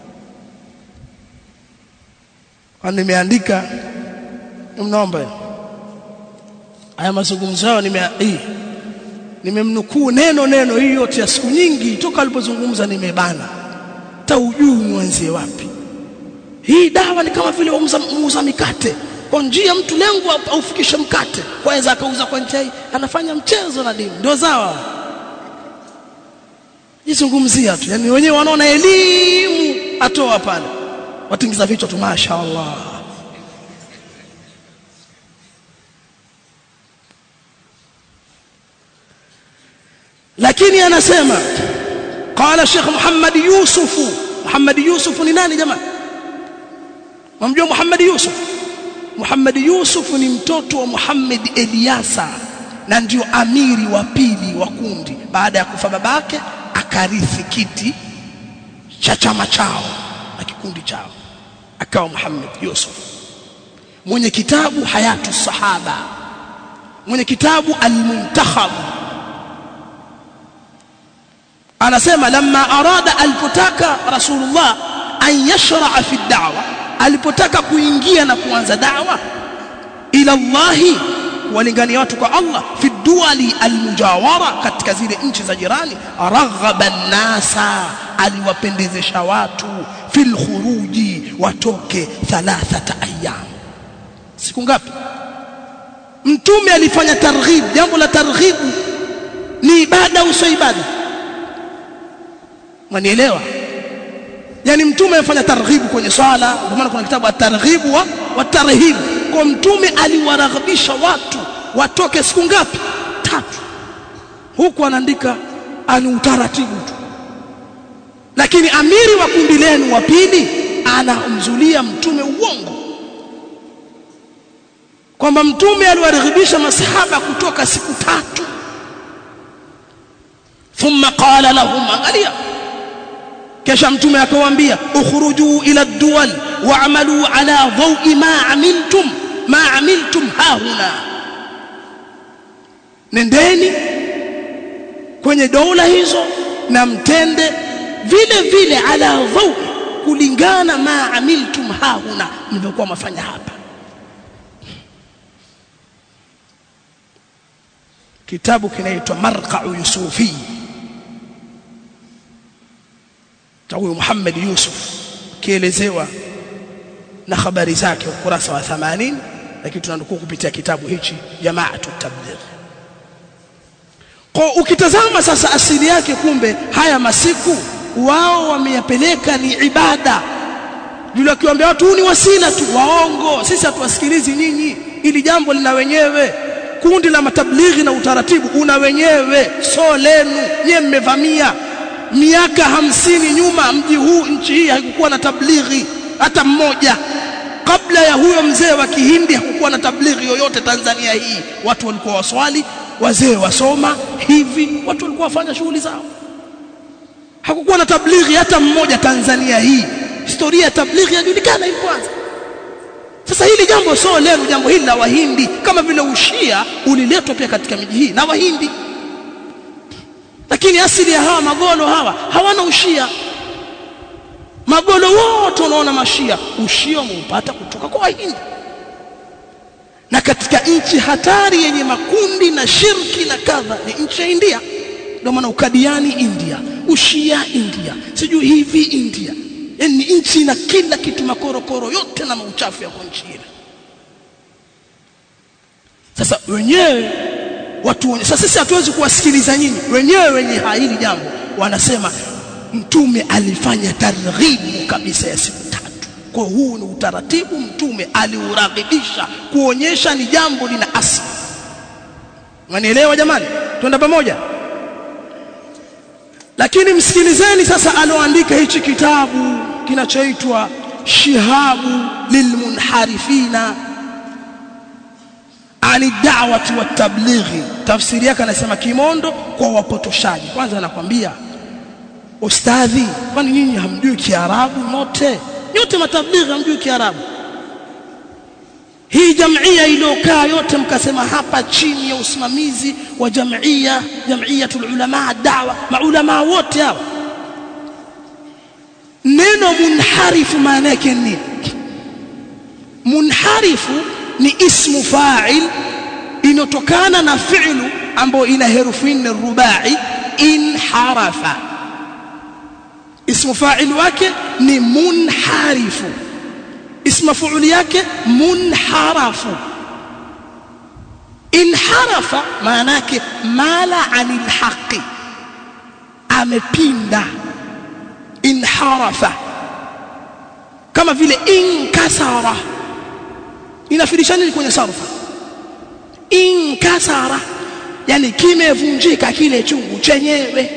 Nimeandika, mnaomba haya mazungumzo yao, nimemnukuu neno hii yote ya siku nyingi toka alipozungumza, nimebana. Hata ujui muanzie wapi. Hii dawa ni kama vile muuza mikate. Kwa njia mtu lengo aufikishe mkate, kwanza akauza kwa njia hii, anafanya mchezo na dini. Ndio zao. Jizungumzia tu. Yani wenyewe wanaona elimu atoa pale. Watingiza vichwa tu, mashaallah. Lakini anasema qala Sheikh Muhammad Yusuf ni nani jamaa? Mnamjua Muhammad Yusuf? Muhammad Yusuf ni mtoto wa Muhammad Ilyasa, na ndio amiri wa pili wa kundi. Baada ya kufa babake akarithi kiti cha chama chao na kikundi chao, akawa Muhammad Yusuf. Mwenye kitabu Hayatu Sahaba, mwenye kitabu Al-Muntakhab, anasema lamma arada, alipotaka Rasulullah an yashra'a fi ad-da'wa, alipotaka kuingia na kuanza da'wa ila Allah, walingania watu kwa Allah, fi duali almujawara, katika zile nchi za jirani, raghaba an-nasa, aliwapendezesha watu, fil khuruji, watoke 3 ayyam. Siku ngapi? mtume alifanya targhib. Jambo la targhib ni ibada au sio ibada? Mwanielewa? Yani mtume alifanya targhib kwenye swala, kwa maana kuna kitabu at-targhib wa tarhib. Kwa mtume aliwaraghibisha watu watoke siku ngapi? 3. Huku anaandika ani utaratibu tu. Lakini amiri wa kundi lenu wa pili anamzulia mtume uongo kwamba mtume aliwaraghibisha masahaba kutoka siku 3. Thumma qala lahum, angalia, kisha mtume akawaambia, ukhruju ila ad-duwal wa'malu ala dhawi ma amiltum hahuna, nendeni kwenye dola hizo na mtende vile vile ala dhawi, kulingana ma amiltum hahuna, mlivyokuwa mafanya hapa. Kitabu kinaitwa Marqa'u Yusufi cha Muhammad Yusuf, kielezewa na habari zake ukurasa wa 80, lakini tunanukuu kupitia kitabu hichi Jamaatu Tabligh. Kwa ukitazama sasa asili yake, kumbe haya masiku wao wameyapeleka ni ibada. Yule akiwaambia watu ni wasila tu, waongo, sisi hatuwasikilizi nyinyi, ili jambo lina wenyewe. Kundi la matablighi na utaratibu una wenyewe, so lenu, nyie mmevamia. Miaka 50 nyuma mji huu, nchi hii haikuwa na tablighi hata mmoja. Kabla ya huyo mzee wa Kihindi hakukuwa na tablighi yoyote Tanzania hii. Watu walikuwa waswali, wazee wasoma, hivi watu walikuwa wafanya shughuli zao. Hakukuwa na tablighi hata mmoja Tanzania hii. Historia ya tablighi inajulikana hivi kwanza. Sasa hili jambo sio leo, jambo hili la Wahindi, kama vile ushia uliletwa pia katika miji hii na Wahindi. Lakini asili ya hawa magolo hawa hawana ushia. Magolo wote wanaona mashia, ushia umpata kutoka kwa Wahindi. Na katika nchi hatari yenye makundi na shirki na kadha ni nchi ya India. Ndio maana ukadiani India, ushia India, sijui hivi India. Yaani nchi na kila kitu, makorokoro yote na mauchafu yako nchi ile. Sasa wenyewe watu, sasa sisi hatuwezi kuwasikiliza nyinyi. Wenyewe wenye hili jambo wanasema mtume alifanya targhibu kabisa ya siku 3. Kwa huu ni utaratibu mtume aliuraghibisha, kuonyesha ni jambo lina asili. Unanielewa jamani? Twenda pamoja. Lakini msikilizeni sasa aloandika hichi kitabu kinachoitwa Shihabu lilmunharifina ani da'wati wa tablighi. Tafsiri yake anasema kimondo kwa wapotoshaji. Kwanza anakuambia, ustadhi, kwani nyinyi hamjui Kiarabu? Nyote matablighi hamjui Kiarabu? Hii jamia iliyokaa yote mkasema hapa chini ya usimamizi wa jamiatul ulama da'wa, maulama wote hawa. Neno munharifu maana yake nini? Munharifu ni ismu fa'il inotokana na fi'lu ambayo ina herufi 4 rubai, inharafa. Ismu fa'il wake ni munharifu, ismu maf'ul yake munharafu. Inharafa maana yake mala anil haqi, amepinda. Inharafa kama vile inkasara, inafirisha nini kwenye sarfa? Inkasara yani kimevunjika kile chungu chenyewe.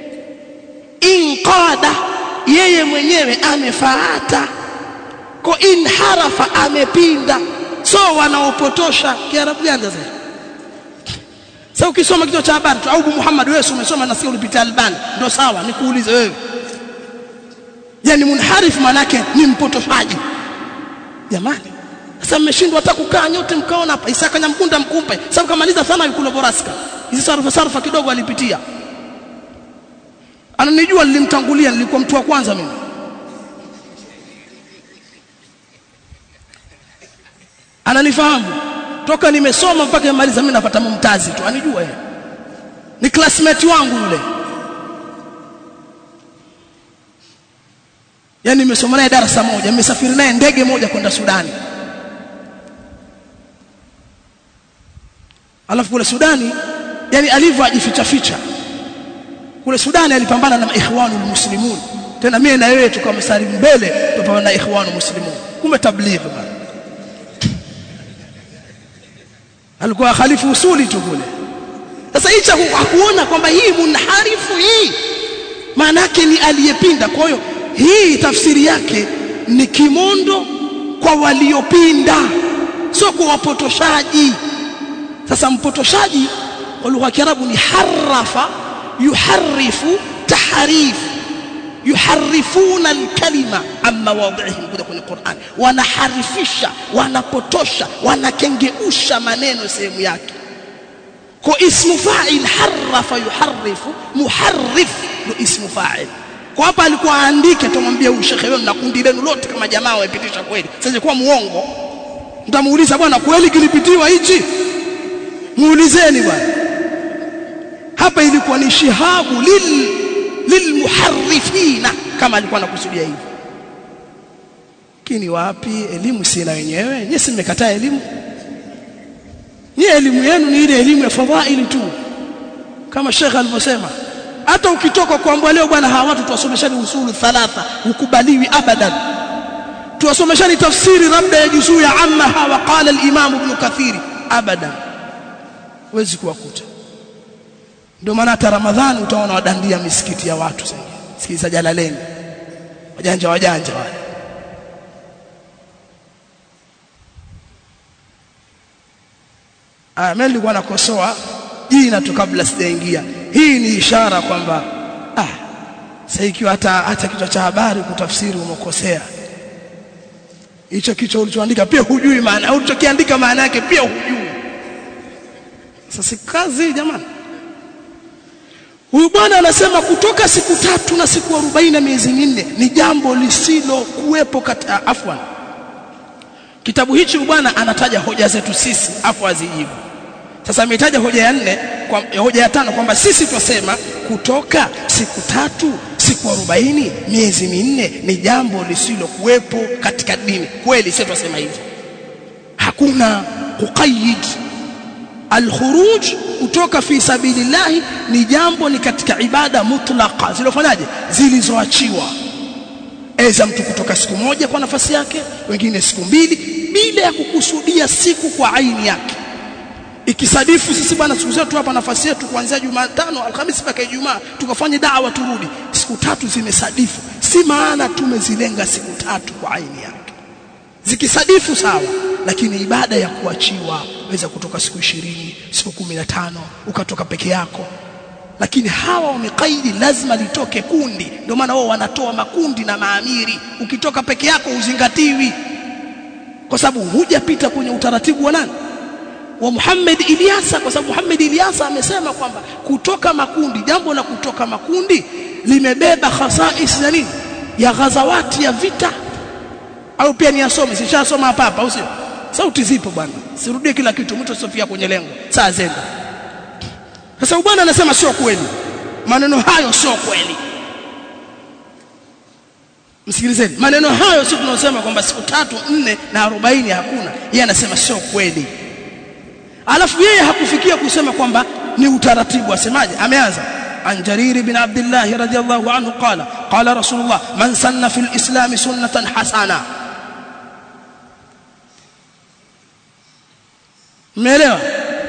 Inqada yeye mwenyewe amefaata. Kwa inharafa amepinda. So wanaopotosha Kiarabu gani sasa? Sasa ukisoma kitu cha habari tu Abu Muhammad, wewe umesoma na sio ulipita Albani, ndio sawa. Nikuulize wewe, yani munharif maana yake ni mpotoshaji jamani. Sasa mmeshindwa hata kukaa nyote mkaona hapa Isaka Nyamkunda mkumpe, sababu kamaliza sana yuko Boraska, hizi sarfa kidogo alipitia. Ananijua, nilimtangulia, nilikuwa mtu wa kwanza mimi. Ananifahamu toka nimesoma mpaka nimaliza, mimi napata mumtazi tu, anijua yeye, ni classmate wangu yule. Yani nimesoma naye darasa moja, nimesafiri naye ndege moja kwenda Sudani. alafu kule Sudani yani alivyojificha ficha kule Sudani alipambana na ikhwanul muslimun, tena mimi na wewe tukawa mstari mbele tupambana na ikhwanul muslimun, kumbe tablighi bwana alikuwa khalifu usuli tu kule. Sasa hicho hakuona kwamba hii munharifu, hii maana yake ni aliyepinda. Kwa hiyo hii tafsiri yake ni kimondo kwa waliopinda, sio kwa wapotoshaji. Sasa mpotoshaji kwa lugha ya Kiarabu ni harafa, yuharifu, tahrif, yuharifuna alkalima amma wadhihim, kuja kwenye Qur'an wanaharifisha, wanapotosha, wanakengeusha maneno sehemu yake. Kwa ismu fa'il harafa yuharifu, muharrif ndio ismu fa'il. Kwa hapa alikuwa aandike, tumwambia huyu shekhe wenu na kundi lenu lote kama jamaa wapitisha kweli, sasa kwa muongo mtamuuliza bwana kweli kilipitiwa hichi, muulizeni bwana. Hapa ilikuwa ni shihabu lilmuharrifina kama alikuwa anakusudia hivi. Kini wapi elimu sina wenyewe, nyinyi si mmekataa elimu. Nyinyi elimu yenu ni ile elimu ya fadhaili tu, kama Sheikh alivyosema. Hata ukitoka kuambia leo bwana hawa watu tuwasomeshani usulu thalatha, ukubaliwi abadan. Tuwasomeshani tafsiri labda ya juzuu ya amma hawa qala al-Imam Ibn Kathir, abadan huwezi kuwakuta. Ndio maana hata Ramadhani utaona wadandia misikiti ya watu sasa. Sikiza Jalaleni, wajanja wale. Mimi nilikuwa nakosoa jina tu kabla sijaingia. Hii ni ishara kwamba sasa ikiwa hata kichwa cha habari kutafsiri umekosea. Hicho kichwa ulichoandika pia hujui maana, au ulichokiandika maana yake pia hujui. Sasa kazi jamani. Huyu bwana anasema kutoka siku 3 na siku 40 na miezi 4 ni jambo lisilo kuwepo katika afwan. Kitabu hichi bwana anataja hoja zetu sisi afu azijibu. Sasa ametaja hoja ya 4 kwa hoja ya 5 kwamba sisi twasema kutoka siku 3 siku 40 miezi 4 ni jambo lisilo kuwepo katika dini. Kweli sisi twasema hivyo. Hakuna kuqayyid. Al-khuruj kutoka fi sabilillah ni jambo, ni katika ibada mutlaqa zilofanyaje, zilizoachiwa. Eza mtu kutoka siku moja kwa nafasi yake, wengine siku 2 bila ya kukusudia siku kwa aini yake. Ikisadifu sisi bwana siku zetu hapa nafasi yetu kuanzia Jumatano, Alhamisi mpaka Ijumaa tukafanye da'wa turudi, siku 3 zimesadifu, si maana tumezilenga siku 3 kwa aini yake. Zikisadifu sawa, lakini ibada ya kuachiwa waweza kutoka siku 20, siku 15 ukatoka peke yako. Lakini hawa wamekaidi lazima litoke kundi, ndio maana wao wanatoa makundi na maamiri. Ukitoka peke yako uzingatiwi, kwa sababu hujapita kwenye utaratibu wa nani, wa Muhammad Ilyasa. Kwa sababu Muhammad Ilyasa amesema kwamba kutoka makundi, jambo la kutoka makundi limebeba khasais ya nini, ya ghazawati, ya vita. Au pia ni asome, sishasoma hapa au sio? Sauti zipo bwana, sirudie kila kitu, mtu sofia kwenye lengo saa zenda. Sasa bwana anasema sio kweli, maneno hayo sio kweli. Msikilizeni, maneno hayo sio tunasema kwamba siku 3, 4 na 40 hakuna. Yeye anasema sio kweli. Alafu yeye hakufikia kusema kwamba ni utaratibu. Asemaje? Ameanza an Jarir bin Abdullah radhiyallahu anhu qala qala Rasulullah man sanna fil islam sunnatan hasana. Umeelewa?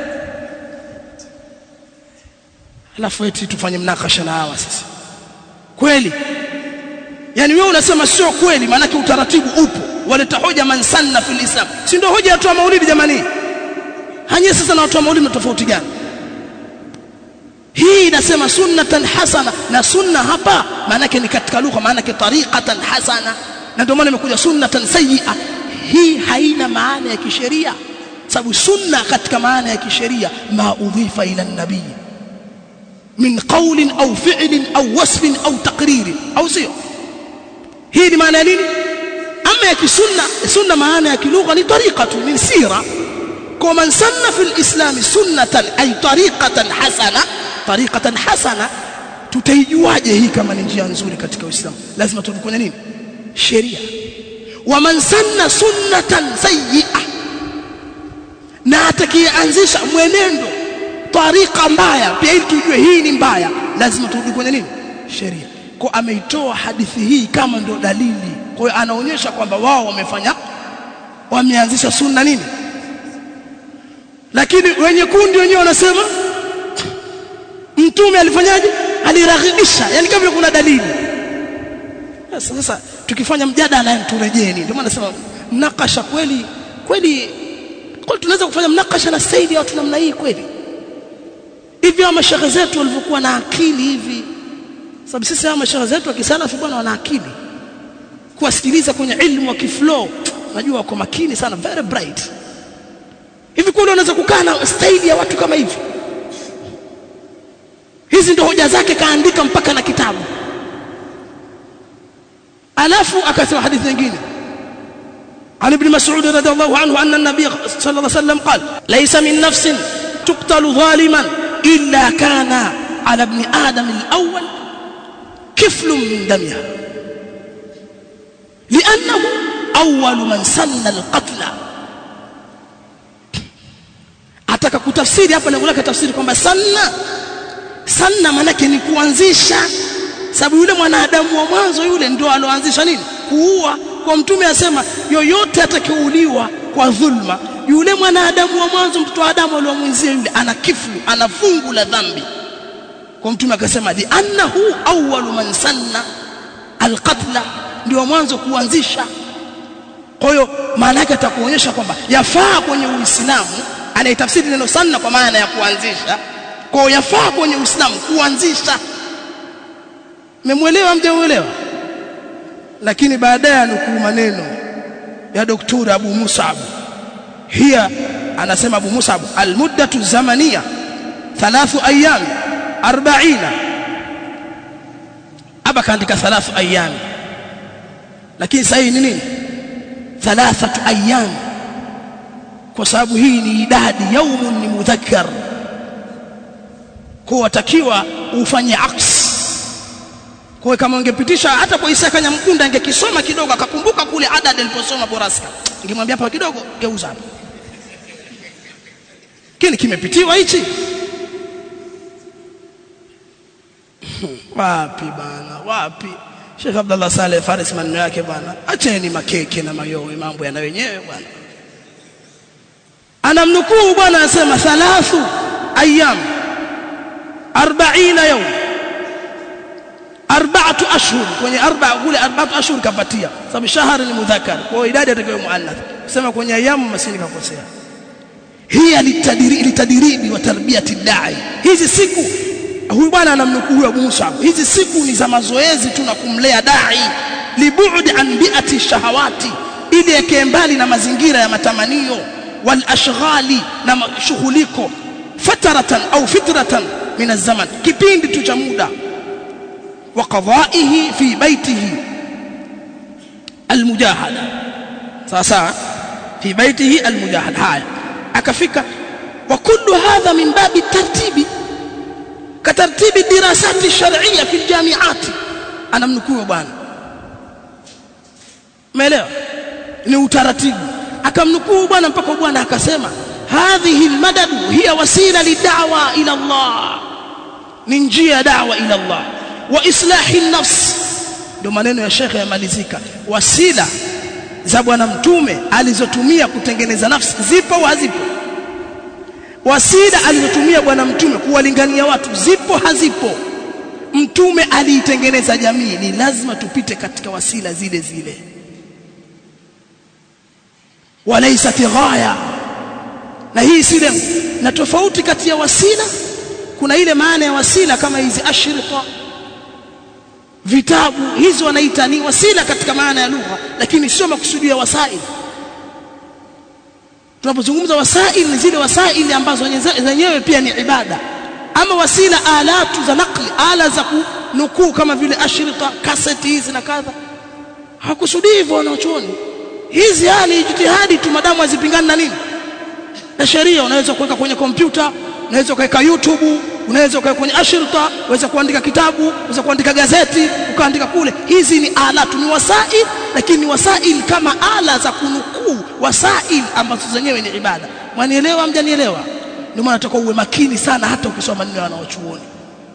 Alafu eti tufanye mnakasha na hawa sisi. Kweli? Yani wewe unasema sio kweli, maana yake utaratibu upo. Waleta hoja man sanna fil islam. Si ndio hoja ya watu wa maulidi jamani? Hanyie sasa na watu wa maulidi tofauti gani? Hii inasema sunnatan hasana, na sunna hapa maana yake ni katika lugha, maana yake tariqatan hasana. Na ndio maana imekuja sunnatan sayyi'a. Hii haina maana ya kisheria, sababu sunna katika maana ya kisheria ma udhifa ila nabii min qawlin au fi'lin au wasfin au taqririn, au sio? Hii ni maana nini? Ama ya kisunna, sunna maana ya kilugha ni tariqatu min sira. Kwa man sanna fil islam sunnatan ay tariqatan hasana, tutaijuaje hii kama ni njia nzuri katika Uislamu? Lazima tudukone nini? Sheria. Wa man sanna sunnatan sayyi'a, na atakianzisha mwenendo tarika mbaya pia ili tujue hii ni mbaya lazima turudi kwenye nini sheria. Kwa ameitoa hadithi hii kama ndio dalili. Kwa hiyo anaonyesha kwamba wao wameanzisha sunna nini. Lakini wenye kundi wenyewe wanasema mtume alifanyaje? Aliraghibisha, yani kama kuna dalili. Sasa tukifanya mjadala turejeni. Ndio maana nasema mnakasha kweli kwa tunaweza kufanya mnakasha na saidi watu namna hii kweli. Hivi ama mashaikh zetu walivyokuwa na akili hivi. Sababu sisi ama mashaikh zetu wakisalafi bwana wana akili. Kuwasikiliza kwenye ilmu wa kiflow, najua wako makini sana, very bright. Hivi kweli unaweza kukaa na staili ya watu kama hivi? Hizi ndio hoja zake kaandika mpaka na kitabu. Alafu akasema hadithi nyingine. عن ابن مسعود رضي الله عنه أن النبي صلى الله عليه وسلم قال ليس من نفس تقتل ظالما إلا كان على ابن آدم الأول كفل من دمها لأنه أول من سن القتل. ataka kutafsiri hapa lengo lake tafsiri kwamba sanna maana yake ni kuanzisha, sababu yule mwanadamu wa mwanzo yule ndio aloanzisha nini kuua. Kwa mtume asema yoyote atakayeuliwa kwa dhulma, yule mwanadamu wa mwanzo mtoto wa Adamu aliyomwinzia yule ana kiflu, ana fungu la dhambi. Kwa mtume akasema li annahu awwalu man sanna alqatla, ndio mwanzo kuanzisha. Kwa hiyo maana yake atakuonyesha kwamba yafaa kwenye Uislamu, anaitafsiri neno sanna kwa maana ya kuanzisha. Kwa hiyo yafaa kwenye Uislamu kuanzisha. Mmemwelewa mjamuelewa? Lakini baadaye anukuu maneno ya Daktari Abu Mus'ab. Hiya anasema Abu Mus'ab almuddatu zamaniya 3 ayyam 40. Aba kaandika 3 ayyam, lakini sahihi ni nini 3 ayyam, kwa sababu hii ni idadi, yaumun ni mudhakkar. Kwa watakiwa ufanye aks. Kwa kama ungepitisha hata kwa Isa Kanyamkunda angekisoma kidogo akakumbuka kule adad aliposoma Boraska, ningemwambia hapa kidogo geuza hapa. Kile kimepitiwa hichi. Wapi bana, wapi? Sheikh Abdullah Saleh Faris maneno yake bana, acheni makeke na mayowe, mambo yana wenyewe bwana. Anamnukuu bwana anasema 3 ayyam 40 yawm 4 ashhur, kwenye 4 ashhur kapatia sababu shahar ni mudhakkar, kwa idadi atakayo muannath. Sema kwenye ayamu masini kakosea. Hii litadiribi wa tarbiyati dai. Hizi siku huyu bwana anamnukuu huyu Abu Mus'ab, hizi siku ni za mazoezi tu na kumlea dai, libu'd an bi'ati shahawati, ili yake mbali na mazingira ya matamanio, wal ashghali na mashughuliko, fataratan au fitratan min az-zaman, kipindi tu cha muda, wa qada'ihi fi baitihi al-mujahada. Sasa fi baitihi al-mujahada, haya akafika wa kullu hadha min babi tartibi katartibi dirasati shar'iyya fi al-jami'ati. Anamnukuu bwana, umeelewa, ni utaratibu. Akamnukuu bwana mpaka bwana akasema hadhihi al-madadu hiya wasila lid'awa ila Allah, ni njia ya da'wa ila Allah, wa islahi an-nafs. Ndio maneno ya Sheikh yamalizika, wasila za bwana mtume alizotumia kutengeneza nafsi zipo hazipo? Wasila alizotumia bwana mtume kuwalingania watu zipo hazipo? Mtume aliitengeneza jamii, ni lazima tupite katika wasila zile zile. Walaisat ghaya, na hii si lengo. Na tofauti kati ya wasila, kuna ile maana ya wasila kama hizi ashrita, vitabu, hizo wanaita ni wasila katika maana ya lugha, lakini sio makusudi ya wasail. Tunapozungumza wasail ni zile wasaili ambazo zenyewe pia ni ibada. Ama wasila alatu za nakli, ala za kunukuu kama vile ashrita, kaseti hizi na kadha, hakusudi hivyo wanachuoni. Hizi hali jitihadi tu madamu hazipingani na nini na sheria. Unaweza kuweka kwenye kompyuta, unaweza kuweka YouTube, unaweza ukae kwenye ashirta, unaweza kuandika kitabu, unaweza kuandika gazeti, ukaandika kule. Hizi ni alatu, ni wasail, lakini ni wasail kama ala za kunukuu, wasail ambazo zenyewe ni ibada. Mwanielewa mjanielewa? Ndio maana nataka uwe makini sana hata ukisoma maneno ya wanaochuoni.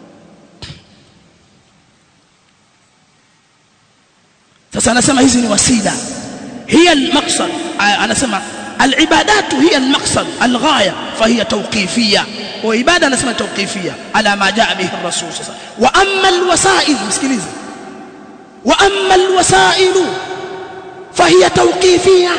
Sasa anasema hizi ni wasila, hiya al-maqsad. Anasema al-ibadatu hiya al-maqsad al-ghaya fahiya tawqifiyya. Wa ibada anasema tawqifiyya ala ma jaa bihi ar-rasul. Sasa wa amma al-wasail, msikilize, wa amma al-wasail fahiya tawqifiyya.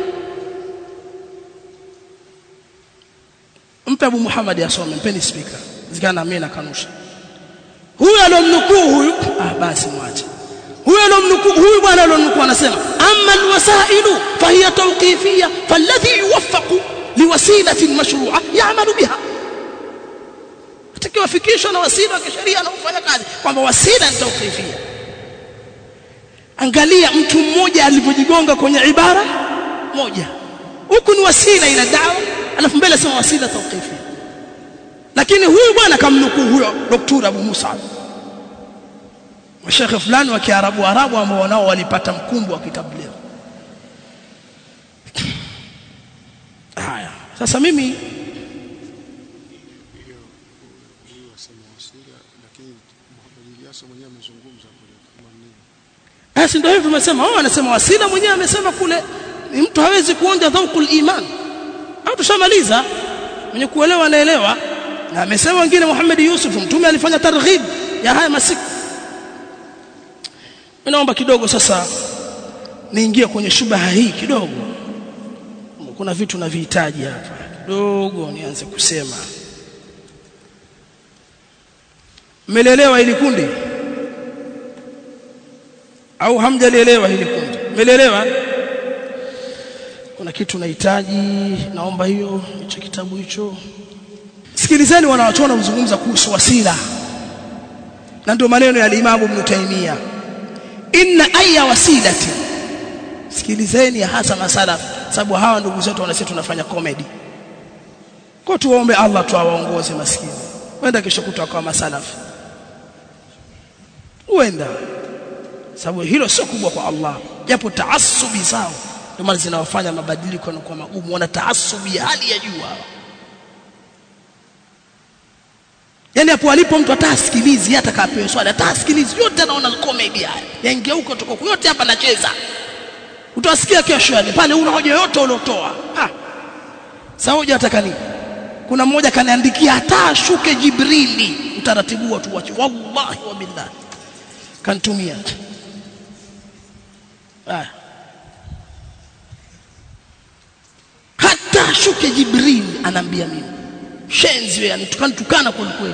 Mpe Abu Muhammad asome, mpeni speaker, zikana mimi na kanusha. Huyu alomnukuu huyu, basi mwache huyo alomnukuu. Huyu bwana alomnukuu anasema amma alwasailu fahiya tawqifiyya falladhi yuwaffaqu liwasilatin mashru'a ya'malu biha. Atakiwafikishwa na wasila ya kisheria na kufanya kazi kwamba wasila ni tawqifiyya. Angalia mtu mmoja alipojigonga kwenye ibara moja, huku ni wasila ila dawa, alafu mbele sema wasila tawqifiyya. Lakini huyu bwana kamnukuu huyo Dr. Abu Musa Sheikh fulani wa Kiarabu ambao nao walipata mkumbo wa kitabligh. Haya, sasa mimi hiyo wasema wasila, lakini Muhammad Ilyas mwenyewe amezungumza kule kama nini. Ndio hivyo tumesema, wao wanasema wasila, mwenyewe amesema kule ni mtu hawezi kuonja dhauqul iman. Hapo tushamaliza, mwenye kuelewa anaelewa. Na amesema wengine Muhammad Yusuf mtume alifanya targhib ya haya masiku. Naomba kidogo sasa niingie kwenye shubaha hii kidogo. Kuna vitu na vihitaji hapa kidogo nianze kusema. Mmelelewa hili kundi au hamjalielewa hili kundi? Mmelelewa? Kuna kitu nahitaji, naomba hicho kitabu hicho. Sikilizeni wanawachuoni kuzungumza kuhusu wasila, na ndio maneno ya Imam Ibn Taymiyyah. Inna ayya wasilati, sikilizeni hasa masalaf, sababu hawa ndugu zetu wanasema tunafanya comedy. Kwa tuombe Allah tuwaongoze maskini. Wenda kesho kutwa kwa masalaf. Wenda. Sababu hilo sio kubwa kwa Allah. Japo taassubi zao ndio maana zinawafanya mabadiliko na kwa magumu. Wana taassubi hali ya juu hawa. Yaani hapo alipo mtu atasikilizi, hata kapewe swali atasikilizi, yote anaona comedy haya. Yaingia huko tuko yote hapa nacheza. Utasikia kesho yani pale una hoja yote uliotoa. Sasa hoja ataka nini? Kuna mmoja kaniandikia hata ashuke Jibrili, utaratibu wa tuache. Wallahi wa billahi. Kantumia. Hata ashuke Jibrili anambia mimi. Shenzi wewe, anitukana kwa kweli.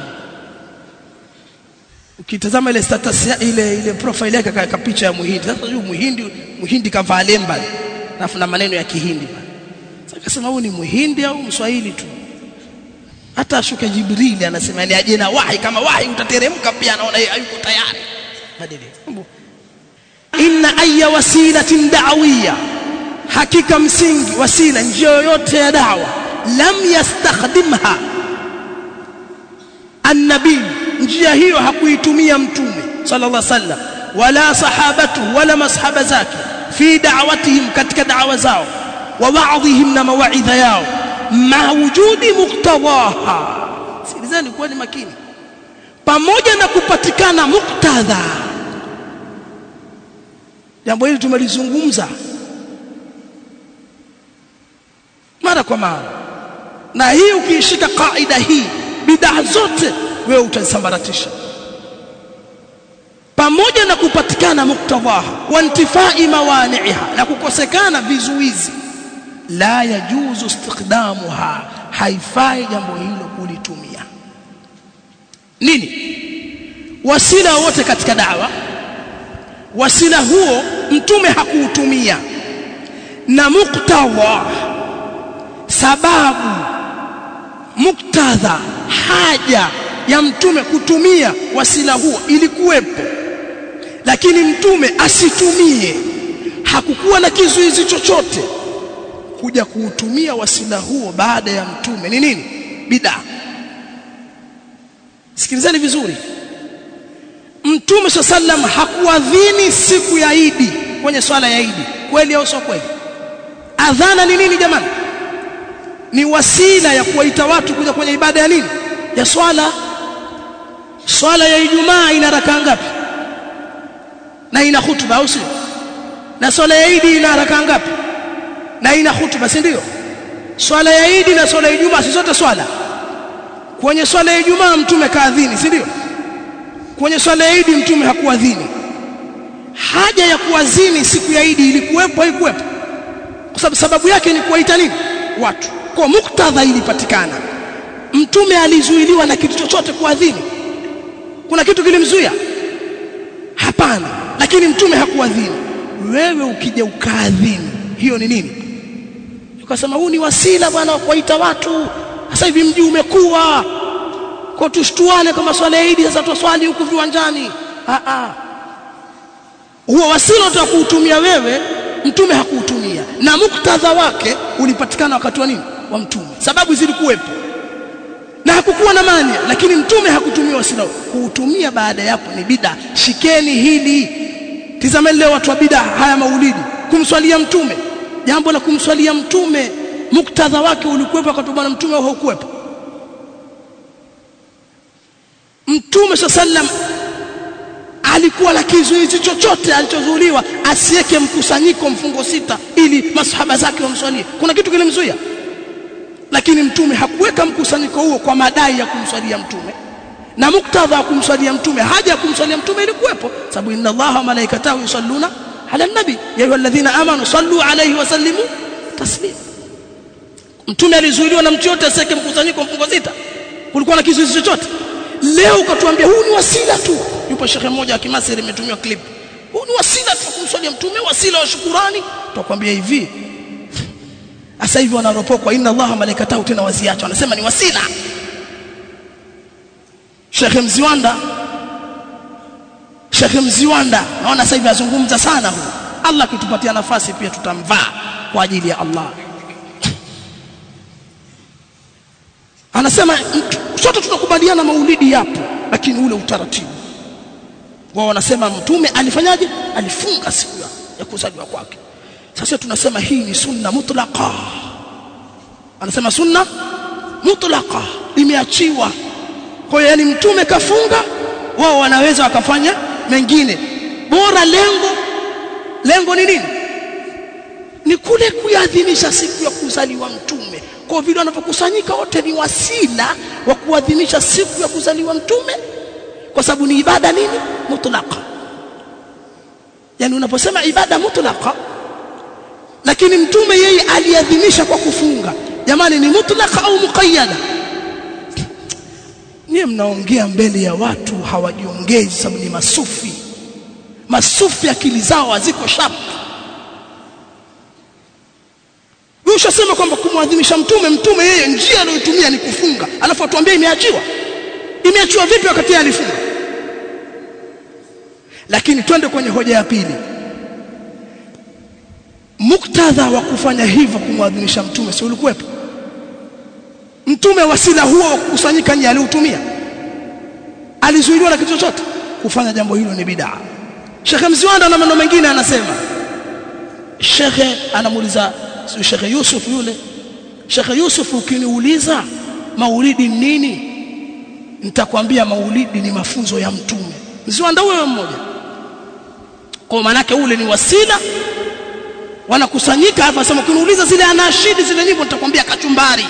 Ukitazama ile status ile profile yake kaka picha ya Muhindi. Sasa huyu Muhindi kavaa lemba alafu na maneno ya Kihindi. Sasa akasema huyu ni Muhindi au Mswahili tu. Hata ashuke Jibrili anasema ni aje na wahi, kama wahi utateremka pia, anaona yeye hayuko tayari. Badili. Inna ayya wasilatin da'wiyya, hakika msingi wasila njia yoyote ya da'wa, lam yastakhdimha an-nabii, njia hiyo hakuitumia mtume sallallahu alaihi wasallam wala sahabatu wala masahaba zake fi da'watihim, katika da'wa zao, wa wa'dhihim na mawaidha yao, ma wujudi muqtadaha. Sikilizeni kwa ni makini, pamoja na kupatikana muktadha. Jambo hili tumelizungumza mara kwa mara, na hii ukiishika kaida hii bid'a zote wewe utazisambaratisha. Pamoja na kupatikana muktadhaha wa intifai mawani'iha, na kukosekana vizuizi, la yajuzu istikhdamuha, haifai jambo hilo kulitumia. Nini wasila wote katika da'wa? Wasila huo mtume hakuutumia, na muktadha, sababu, muktadha, haja ya mtume kutumia wasila huo ilikuwepo, lakini mtume asitumie. Hakukuwa na kizuizi chochote kuja kuutumia wasila huo baada ya mtume. Ni nini? Bid'a. Sikilizeni vizuri. Mtume sallam hakuadhini siku ya Idi kwenye swala ya Idi. Kweli au sio kweli? Adhana ni nini jamani? Ni wasila ya kuwaita watu kuja kwenye ibada ya nini? Ya swala. Swala ya Ijumaa ina rakaa ngapi? Na ina hutuba au sio? Na swala ya Idi ina rakaa ngapi? Na ina hutuba, si ndio? Swala ya Idi na swala ya Ijumaa si zote swala. Kwenye swala ya Ijumaa mtume kaadhini, si ndio? Kwenye swala ya Idi mtume hakuadhini. Haja ya kuadhini siku ya Idi ilikuwepo haikuwepo? Kwa sababu yake ni kuwaita nini? Watu. Kwa muktadha ilipatikana. Mtume alizuiliwa na kitu chochote kuadhini? Kuna kitu kilimzuia? Hapana. Lakini mtume hakuadhini. Wewe ukija ukaadhini, hiyo ni nini? Ukasema huu ni wasila bwana wa kuwaita watu. Sasa hivi mji umekuwa kwa tushtuane kama swala ya Idi sasa tuswali huku viwanjani. Huo wasila utakuutumia wewe, mtume hakuutumia. Na muktadha wake ulipatikana wakati wa nini? Wa mtume. Sababu zilikuwepo. Na hakukuwa na mania, lakini mtume hakutumia wasila. Kuutumia baada yapo ni bid'a. Shikeni hili. Tizameni leo watu wa bid'a haya maulidi. Kumswalia mtume. Jambo la kumswalia mtume, muktadha wake ulikuwepo wakati wa mtume au haukuwepo? Mtume sallam alikuwa na kizuizi chochote alichozuiliwa asiweke mkusanyiko mfungo sita ili masahaba zake wamswalie. Kuna kitu kilimzuia? Lakini mtume hakuweka mkusanyiko huo kwa madai ya kumswalia mtume. Na muktadha wa kumswalia mtume, haja ya kumswalia mtume ilikuwepo, sababu inna Allaha wa malaikatahu yusalluna ala nabi ya ayyuhalladhina amanu sallu alayhi wa sallimu taslima. Mtume alizuiliwa na mtu yote asiweke mkusanyiko mfungo sita? Kulikuwa na kizuizi chochote? Leo ukatuambia huu ni wasila tu. Yupo shekhe mmoja wa Kimasiri imetumia clip. Huu ni wasila tu kumswalia mtume, wasila wa shukrani. Tutakwambia hivi. Sasa hivi wanaropokwa inna Allaha malaikatahu tena waziacha. Wanasema ni wasila. Shekhe Mziwanda naona sasa hivi azungumza sana huyu. Allah kitupatia nafasi pia tutamvaa kwa ajili ya Allah. Anasema sote tunakubaliana maulidi yapo, lakini ule utaratibu wao wanasema mtume alifanyaje? Alifunga siku ya kuzaliwa kwake. Sasa tunasema hii ni sunna mutlaqa. Anasema sunna mutlaqa, imeachiwa. Kwa hiyo yani mtume kafunga, wao wanaweza wakafanya mengine. Bora lengo ni nini? Ni kule kuadhimisha siku ya kuzaliwa mtume. Kwa vile wanapokusanyika wote ni wasila wa kuadhimisha siku ya kuzaliwa mtume, kwa sababu ni ibada nini? Mutlaqa. Yani unaposema ibada mutlaqa, lakini mtume yeye aliadhimisha kwa kufunga, jamani ni mutlaqa au muqayyada? Ni mnaongea mbele ya watu hawajiongei, sababu ni masufi akili zao haziko sharp. Ushasema kwamba kumwadhimisha mtume yeye njia aliyotumia ni kufunga, alafu atuambie imeachiwa vipi wakati alifunga? Lakini twende kwenye hoja ya pili. Muktadha wa kufanya hivyo kumwadhimisha mtume si ulikuwepo? Mtume wasila huo wa kukusanyika ni aliutumia? Alizuiliwa na kitu chochote? Kufanya jambo hilo ni bid'a. Sheikh Mziwanda na maneno mengine anasema, Sheikh anamuuliza Sheikh Yusuf yule, Sheikh Yusuf ukiniuliza maulidi nini, nitakwambia maulidi ni mafunzo ya mtume. Mziwanda huyo mmoja. Kwa maana yake ule ni wasila, wanakusanyika hapa. Sasa ukiniuliza zile anashidi zile nyimbo, nitakwambia kachumbari.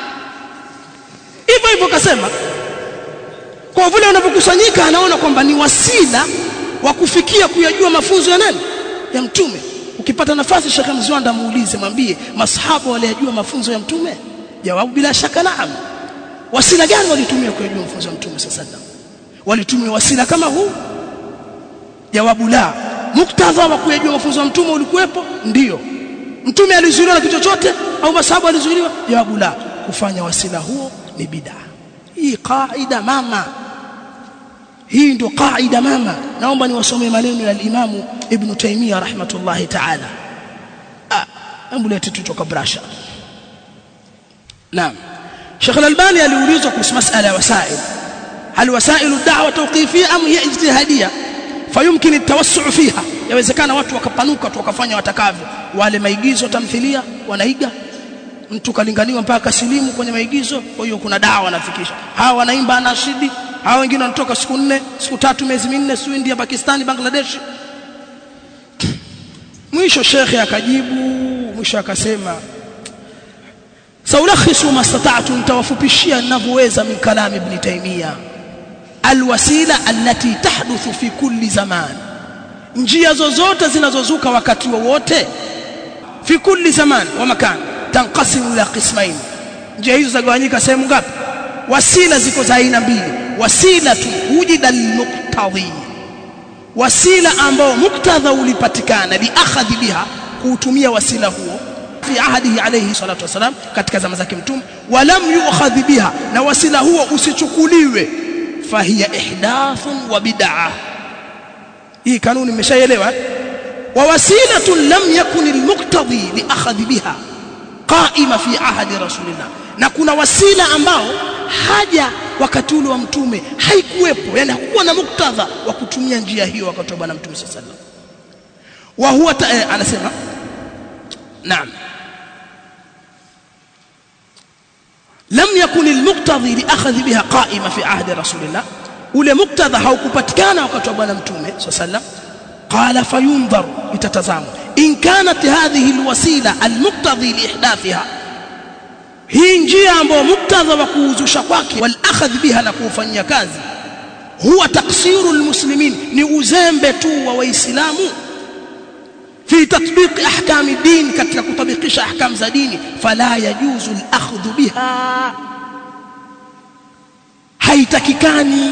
Hivyo kasema. Kwa vile wanapokusanyika anaona kwamba ni wasila wa kufikia kuyajua mafunzo ya nani? Ya mtume. Ukipata nafasi Sheikh Mziwanda muulize, mwambie masahaba waliyajua mafunzo ya mtume? Jawabu bila shaka naam. Wasila gani walitumia kuyajua mafunzo ya mtume sallallahu alaihi wasallam? Walitumia wasila kama huu? Jawabu la. Muktadha wa kuyajua mafunzo ya mtume ulikuwepo? Ndio. Mtume alizuiliwa na kitu chochote au masahaba alizuiliwa? Jawabu la. Kufanya wasila huo ni bid'a. Hii kaida mama. Hii ndio kaida mama. Naomba niwasomee maneno ya al-Imam Ibn Taymiyyah rahmatullahi ta'ala. Ambuleti tutoka brasha. Naam. Sheikh Al-Albani aliulizwa kuhusu masala ya wasail. hal wasailu da'wa tawqifiyya am hiya ijtihadiyya fayumkin at-tawassu' fiha. Yawezekana watu wakapanuka tu wakafanya watakavyo. Wale maigizo tamthilia wanaiga, mtu kalinganiwa mpaka silimu kwenye maigizo, kwa hiyo kuna dawa wanafikisha. Hawa wanaimba anashidi, hawa wengine wanatoka siku 4 siku 3 miezi 4 si India, Pakistani, Bangladesh. Mwisho shekhe akajibu, mwisho akasema saulakhisu mastata'tu, nitawafupishia ninavyoweza min kalam ibn Taymiyyah, alwasila allati tahduthu fi kulli zaman, njia zozote zinazozuka wakati wowote, fi kulli zaman wa makan, tanqasimu ila qismain. Njia hizo zagawanyika sehemu ngapi? Wasila ziko za aina mbili. Wasilatu wujida lilmuqtadhi, wasila ambao muktadha ulipatikana, li akhadhi biha, kuutumia wasila huo, fi ahadihi alayhi salatu wasalam, katika zama zake mtume, walam yu'khadhi biha, na wasila huo usichukuliwe, fahiya ihdathun wa bid'ah. Hii kanuni mmeshaelewa. Wa wasilatun lam yakun almuqtadhi li akhadhi biha qaima fi ahadi rasulillah, na kuna wasila ambao haja wakati ule wa mtume haikuwepo, yani hakuwa na muktadha wa kutumia njia hiyo wakati wa bwana mtume sallallahu alaihi wasallam. Wa huwa anasema naam, lam yakun almuqtadhi li akhadhi biha qaima fi ahdi rasulillah, ule muktadha haukupatikana wakati wa bwana mtume sallallahu alaihi wasallam. Qala fayundhar, itatazamwa in kanat hadhihi alwasila almuqtadhi li ihdathiha, hii njia ambayo muktadha wa kuuzusha kwake wal akhadh biha, na kufanyia kazi, huwa taksiru almuslimin, ni uzembe tu wa waislamu, fi tatbiq ahkam ad-din, katika kutabikisha ahkam za dini, fala yajuzu al-akhdhu biha, haitakikani.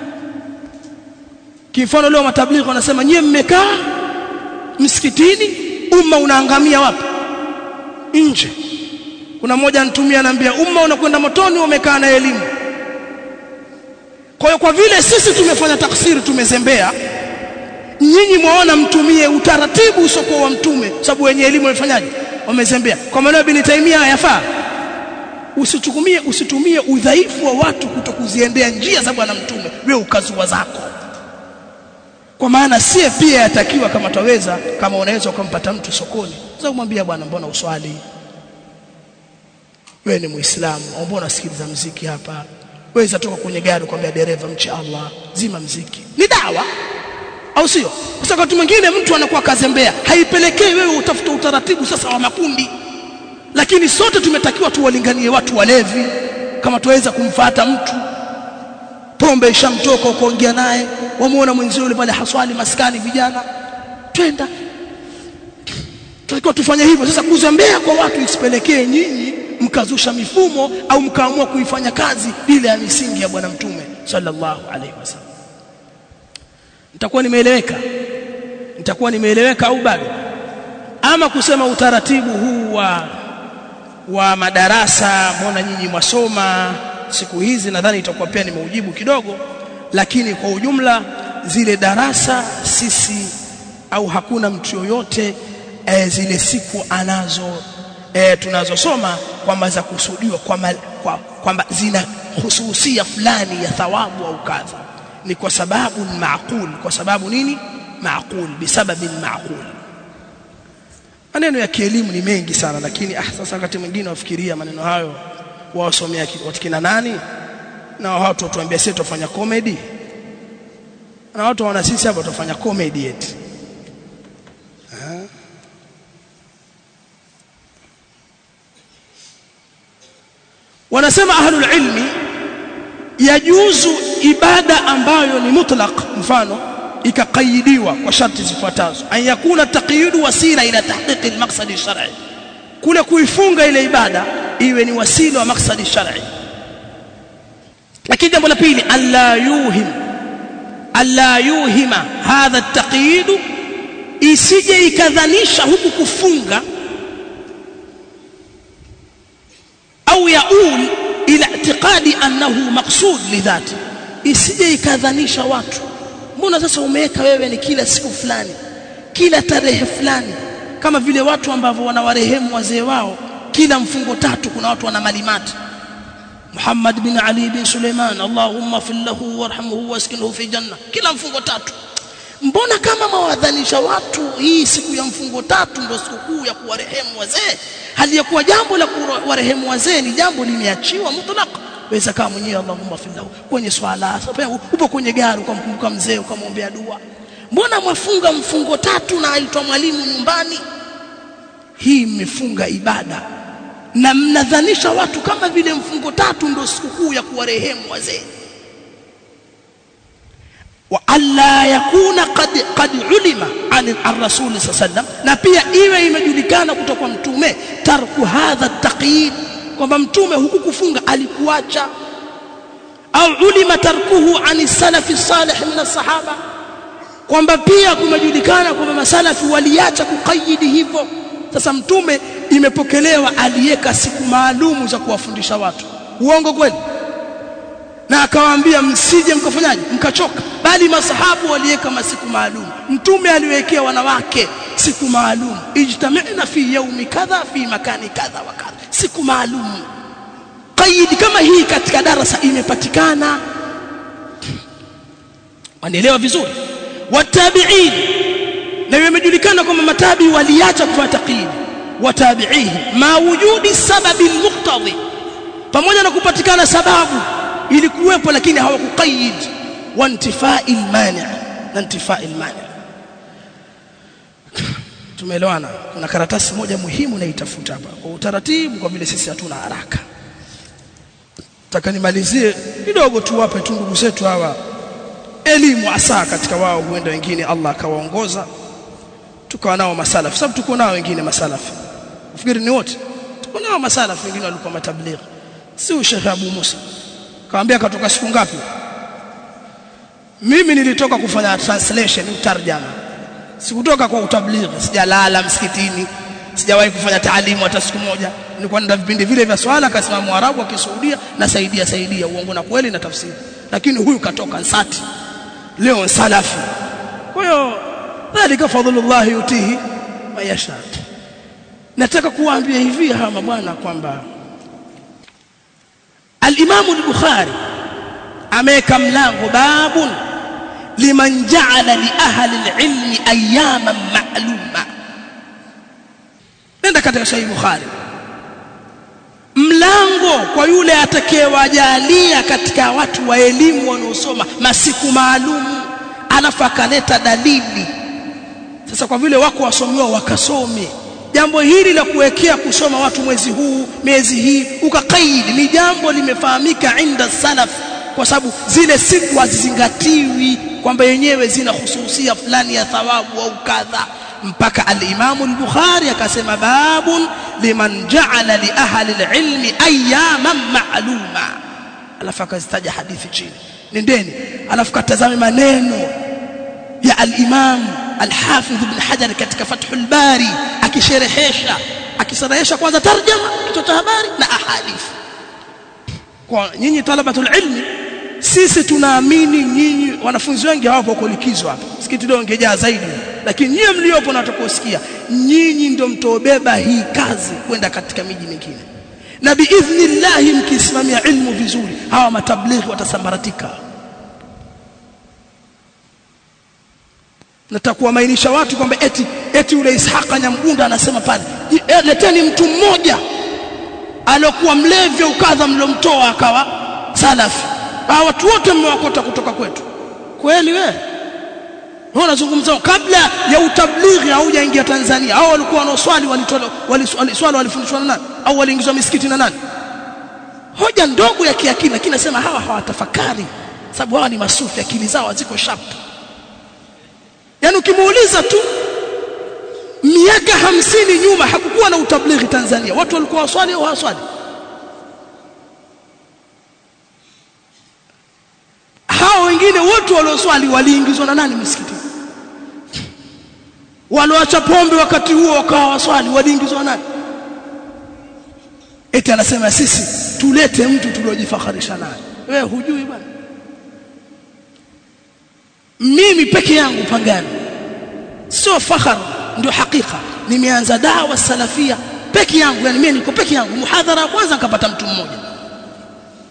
Kifano leo matablighi wanasema nyie mmekaa msikitini, umma unaangamia wapi? Nje. Kuna mmoja anitumia anambia umma unakwenda motoni, umekaa na elimu. Kwa hiyo kwa vile sisi tumefanya taksiri, tumezembea, nyinyi muona mtumie utaratibu usoko wa mtume, sababu wenye elimu wamefanyaje? Wamezembea. Kwa maana Ibn Taymiyyah yafaa usitumie udhaifu wa watu kutokuziendea njia za bwana mtume, wewe ukazua zako. Kwa maana sie pia yatakiwa, kama taweza, kama unaweza ukampata mtu sokoni, sasa kumwambia bwana, mbona uswali? Wewe ni Muislamu, au mbona unasikiliza muziki hapa? Wewe zatoka kwenye gari kwambia dereva, mche Allah, zima muziki. Ni dawa, au sio? Sasa wakati mwingine mtu anakuwa kazembea, haipelekei wewe utafuta utaratibu sasa wa makundi. Lakini sote tumetakiwa tuwalinganie watu walevi, kama tuweza kumfuata mtu pombe ishamtoka ukaongea naye, wamuona mwenzio yule pale haswali maskani, vijana twenda, tulikuwa tufanye hivyo. Sasa kuzembea kwa watu isipelekee nyinyi mkazusha mifumo au mkaamua kuifanya kazi bila ya misingi ya bwana mtume sallallahu alaihi wasallam. Nitakuwa nimeeleweka au bado? Ama kusema utaratibu huu wa madarasa, mbona nyinyi mwasoma siku hizi, nadhani itakuwa pia nimeujibu kidogo. Lakini kwa ujumla zile darasa sisi au hakuna mtu yoyote zile siku anazo tunazosoma kwamba za kusudiwa kwamba zina hususia fulani ya thawabu au kadha, ni kwa sababu maaqul. Kwa sababu nini? Maaqul, bisababi maaqul. Maneno ya kielimu ni mengi sana, lakini sasa wakati mwingine wafikiria maneno hayo wasomea watikina nani, na watu tuambia sisi tufanya comedy, na watu wana sisi hapa tufanya comedy eti. Wanasema ahlul ilmi yajuzu ibada ambayo ni mutlaq, mfano ikaqayidiwa kwa sharti zifuatazo: an yakuna taqyidu wasila ila tahqiq al-maqsad ash-shar'i, kule kuifunga ile ibada iwe ni wasila wa maqsad ash-shar'i. Lakini jambo la pili, alla yuhima hadha at-taqyid, isije ikadhanisha huku kufunga au yaul ila i'tiqadi annahu maqsud lidhati, isije ikadhanisha watu, mbona sasa umeweka wewe ni kila siku fulani, kila tarehe fulani, kama vile watu ambao wanawarehemu wazee wao kila mfungo 3. Kuna watu wana malimati, Muhammad bin Ali bin Suleiman, Allahumma fillahu warhamhu waskinhu fi janna, kila mfungo 3. Mbona kama mawadhanisha watu hii siku ya mfungo 3 ndio siku ya kuwarehemu wazee, hali ya kuwa jambo la kuwarehemu wazee ni jambo limeachiwa mutlaq. Weza kama mwenyewe Allahumma fillahu kwenye swala, upo kwenye gari ukamkumbuka mzee ukamwombea dua. Mbona mwafunga mfungo 3 na aitwa mwalimu nyumbani? Hii mmefunga ibada na mnadhanisha watu kama vile mfungo 3 ndio siku ya kuwarehemu wazee. Wa alla yakuna qad ulima an ar-rasul sallam, na pia iwe imejulikana kutoka kwa mtume tarku hadha at-taqyid, kwamba mtume hukukufunga alikuacha, au ulima tarkuhu an salafi salih min as-sahaba, kwamba pia kumejulikana kwamba masalafi waliacha kuqayyidi hivyo. Sasa mtume imepokelewa aliweka siku maalumu za kuwafundisha watu. Uongo kweli? Na akawaambia msije mkafanyaje mkachoka, bali masahabu waliweka masiku maalum. Mtume aliwekea wanawake siku maalum, ijtami'na fi yawmi kadha fi makani kadha wa kadha, siku maalum. Qaid kama hii katika darasa imepatikana. Wanaelewa vizuri? Watabi'in, na imejulikana kwamba matabi waliacha kufuata taqid. Watabi'ihi ma wujudi sababi al-muqtadi, pamoja na kupatikana sababu ilikuwepo lakini hawakuqayyid. Wa intifai al-mani', na intifai al-mani'. Tumeelewana? Kuna karatasi moja muhimu na itafuta hapa kwa utaratibu, kwa vile sisi hatuna haraka. Nataka nimalizie kidogo tu, wape tu ndugu zetu hawa elimu hasa katika wao, huenda wengine Allah akawaongoza tukawa nao masalafi, sababu tuko nao wengine masalafi. Ufikiri ni wote? Tuko nao masalafi wengine walikuwa matablighi. Si Sheikh Abu Musa kaambia katoka siku ngapi? Mimi nilitoka kufanya translation, utarjama. Sikutoka kwa utablighi, sijalala msikitini, sijawahi kufanya taalimu hata siku moja. Nilikuwa nenda vipindi vile vya swala, akasema Mwarabu wa Kisaudia na saidia uongo na kweli na tafsiri. Lakini huyu katoka nsati, leo salafi. Kwa hiyo dhalika fadhlullah yutihi wa yasha. Nataka kuwaambia hivi hawa mabwana kwamba al-Imam al-Bukhari ameweka mlango babun liman ja'ala li ahli al-ilmi ayyaman ma'luma. Nenda katika Sahih Bukhari, mlango kwa yule atakayewajalia katika watu wa elimu wanaosoma masiku maalum, alafu akaleta dalili. Sasa kwa vile wako wasomiwa wakasome jambo hili la kuwekea kusoma watu mwezi huu miezi hii ukaqaidi, ni jambo limefahamika inda salaf, kwa sababu zile siku hazizingatiwi kwamba yenyewe zina hususia fulani ya thawabu au kadha, mpaka al-Imam al-Bukhari akasema babun liman ja'ala li ahli al-ilmi ayyaman ma'luma, alafu akazitaja hadithi chini. Nendeni alafu katazame maneno ya al-Imam al-Hafidh ibn Hajar katika Fathul Bari, akisherehesha kwanza tarjama, kichwa cha habari na ahadith. Kwa nyinyi talabatul ilmi, sisi tunaamini nyinyi wanafunzi wengi hawapo kwa likizo hapa, msikiti leo ungejaa zaidi, lakini nyinyi mliopo na tutakosikia, nyinyi ndio mtobeba hii kazi kwenda katika miji mingine, na biidhnillah mkisimamia ilmu vizuri hawa matablighi watasambaratika. Natakuwa mainisha watu kwamba eti ule Ishaqa Nyamgunda anasema pale, leteni mtu mmoja alokuwa mlevi ukadha mlomtoa akawa salafi. Watu wote mmewakota kutoka kwetu. Kweli wewe? Unazungumza kabla ya utablighi haujaingia Tanzania, hao walikuwa wanaoswali walifundishwa na nani? Au waliingizwa misikiti na nani? Hoja ndogo ya kiakili, lakini nasema hawa hawatafakari, sababu hawa ni masufi, akili zao haziko sharp. Yaani ukimuuliza tu miaka 50 nyuma hakukuwa na utablighi Tanzania, watu walikuwa waswali au hawaswali? Hao wengine wote walioswali waliingizwa na nani msikiti? Walioacha pombe wakati huo wakawa waswali waliingizwa na nani? Eti anasema sisi tulete mtu tuliojifakharisha naye. Wewe hujui bwana? Mimi peke yangu Pangani, sio fakhar, ndio hakika. Nimeanza dawa salafia peke yangu, yani mimi niko peke yangu. Muhadhara kwanza nikapata mtu mmoja,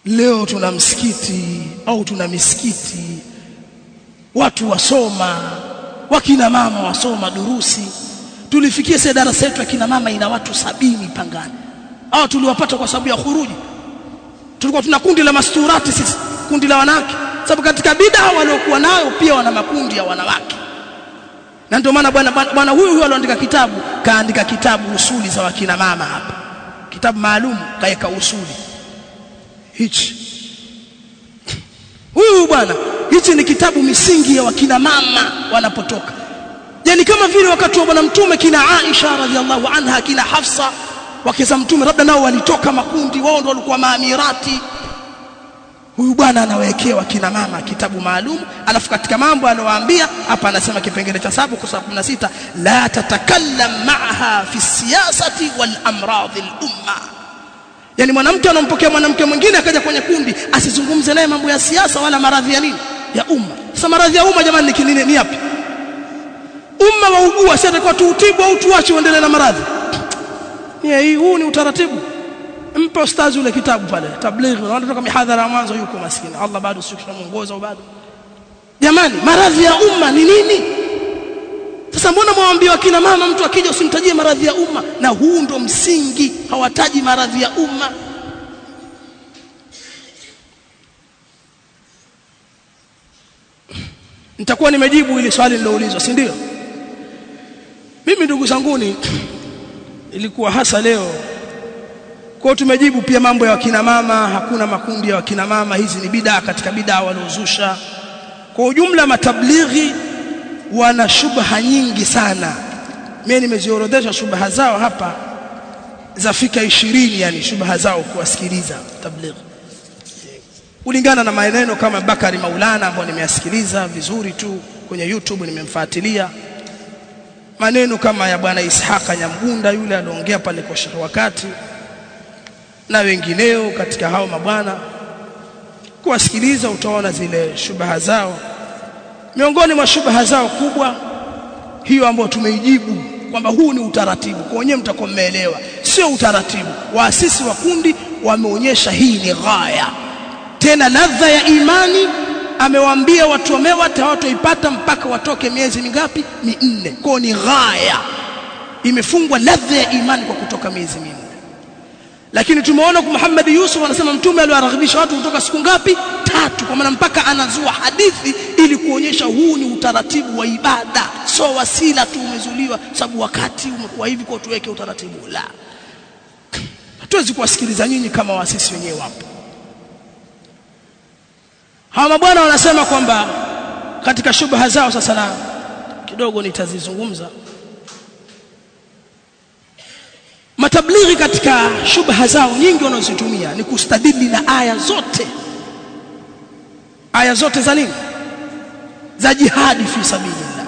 leo tuna msikiti au tuna misikiti, watu wasoma, wakina mama wasoma durusi. Tulifikia sasa darasa yetu akina mama ina watu 70 Pangani. Hao tuliwapata kwa sababu ya khuruji. Tulikuwa tuna kundi la masturati sisi, kundi la wanawake. Sababu katika bid'a waliokuwa nayo pia wana makundi ya wanawake. Na ndio maana bwana huyu aliandika kitabu, kaandika kitabu usuli za wakina mama hapa. Kitabu maalum kaeka usuli. Hichi. Huyu bwana, hichi ni kitabu misingi ya wakina mama wanapotoka. Yani kama vile wakati wa bwana mtume kina Aisha radhiallahu anha, kina Hafsa wakeza mtume labda nao walitoka makundi, wao ndio walikuwa maamirati. Huyu bwana anawekewa kina mama kitabu maalum, alafu katika mambo anawaambia hapa anasema kipengele cha 7 kwa 16, la tatakallam ma'aha fi siyasati wal amrad al umma. Yani mwanamke anampokea mwanamke mwingine akaja kwenye kundi, asizungumze naye mambo ya siasa wala maradhi ya nini ya umma. Sasa maradhi ya umma jamani ni yapi? Umma waugua, si atakuwa tuutibu au tuache uendelee na maradhi? Huu ni utaratibu. Mpe ustazi ule kitabu pale tablighi, wanatoka mihadhara mwanzo yuko maskini, Allah bado sikishamuongoza au bado. Jamani, maradhi ya umma ni nini? Sasa mbona mwambie wakina mama mtu akija usimtajie maradhi ya umma? Na huu ndo msingi, hawataji maradhi ya umma. Nitakuwa nimejibu ile swali liloulizwa, si ndio? Mimi ndugu zanguni, ilikuwa hasa leo kwa tumejibu pia mambo ya wakina mama, hakuna makundi ya wakina mama, hizi ni bid'a katika bid'a waliozusha. Kwa ujumla matablighi wana shubha nyingi sana. Mimi nimeziorodhesha shubha zao hapa zafika 20, yani shubha zao kuwasikiliza tablighi. Kulingana na maneno kama Bakari Maulana ambao nimeyasikiliza vizuri tu kwenye YouTube, nimemfuatilia. Maneno kama ya bwana Ishaka Nyamgunda yule aliongea pale kwa Sheikh Wakati na wengineo katika hao mabwana, kuwasikiliza utaona zile shubha zao. Miongoni mwa shubha zao kubwa hiyo ambayo tumeijibu kwamba huu ni utaratibu, kwa wenyewe mtakuwa mmeelewa, sio utaratibu. Waasisi wa kundi wameonyesha hii ni ghaya, tena ladha ya imani. Amewaambia watu wamewa hawatoipata mpaka watoke miezi mingapi? 4. Kwa ni ghaya, imefungwa ladha ya imani kwa kutoka miezi 4. Lakini tumeona kwa Muhammad Yusuf anasema mtume aliwaragibisha watu kutoka siku ngapi? 3, kwa maana mpaka anazua hadithi ili kuonyesha huu ni utaratibu wa ibada, so wasila tu umezuliwa sababu wakati umekuwa hivi kwa tuweke utaratibu. La, hatuwezi kuwasikiliza nyinyi kama waasisi wenyewe wapo. Hawa mabwana wanasema kwamba katika shubha zao, sasa na kidogo nitazizungumza. Matablighi katika shubha zao nyingi wanazozitumia ni kustadili na aya zote za nini? Za jihadi fi sabilillah.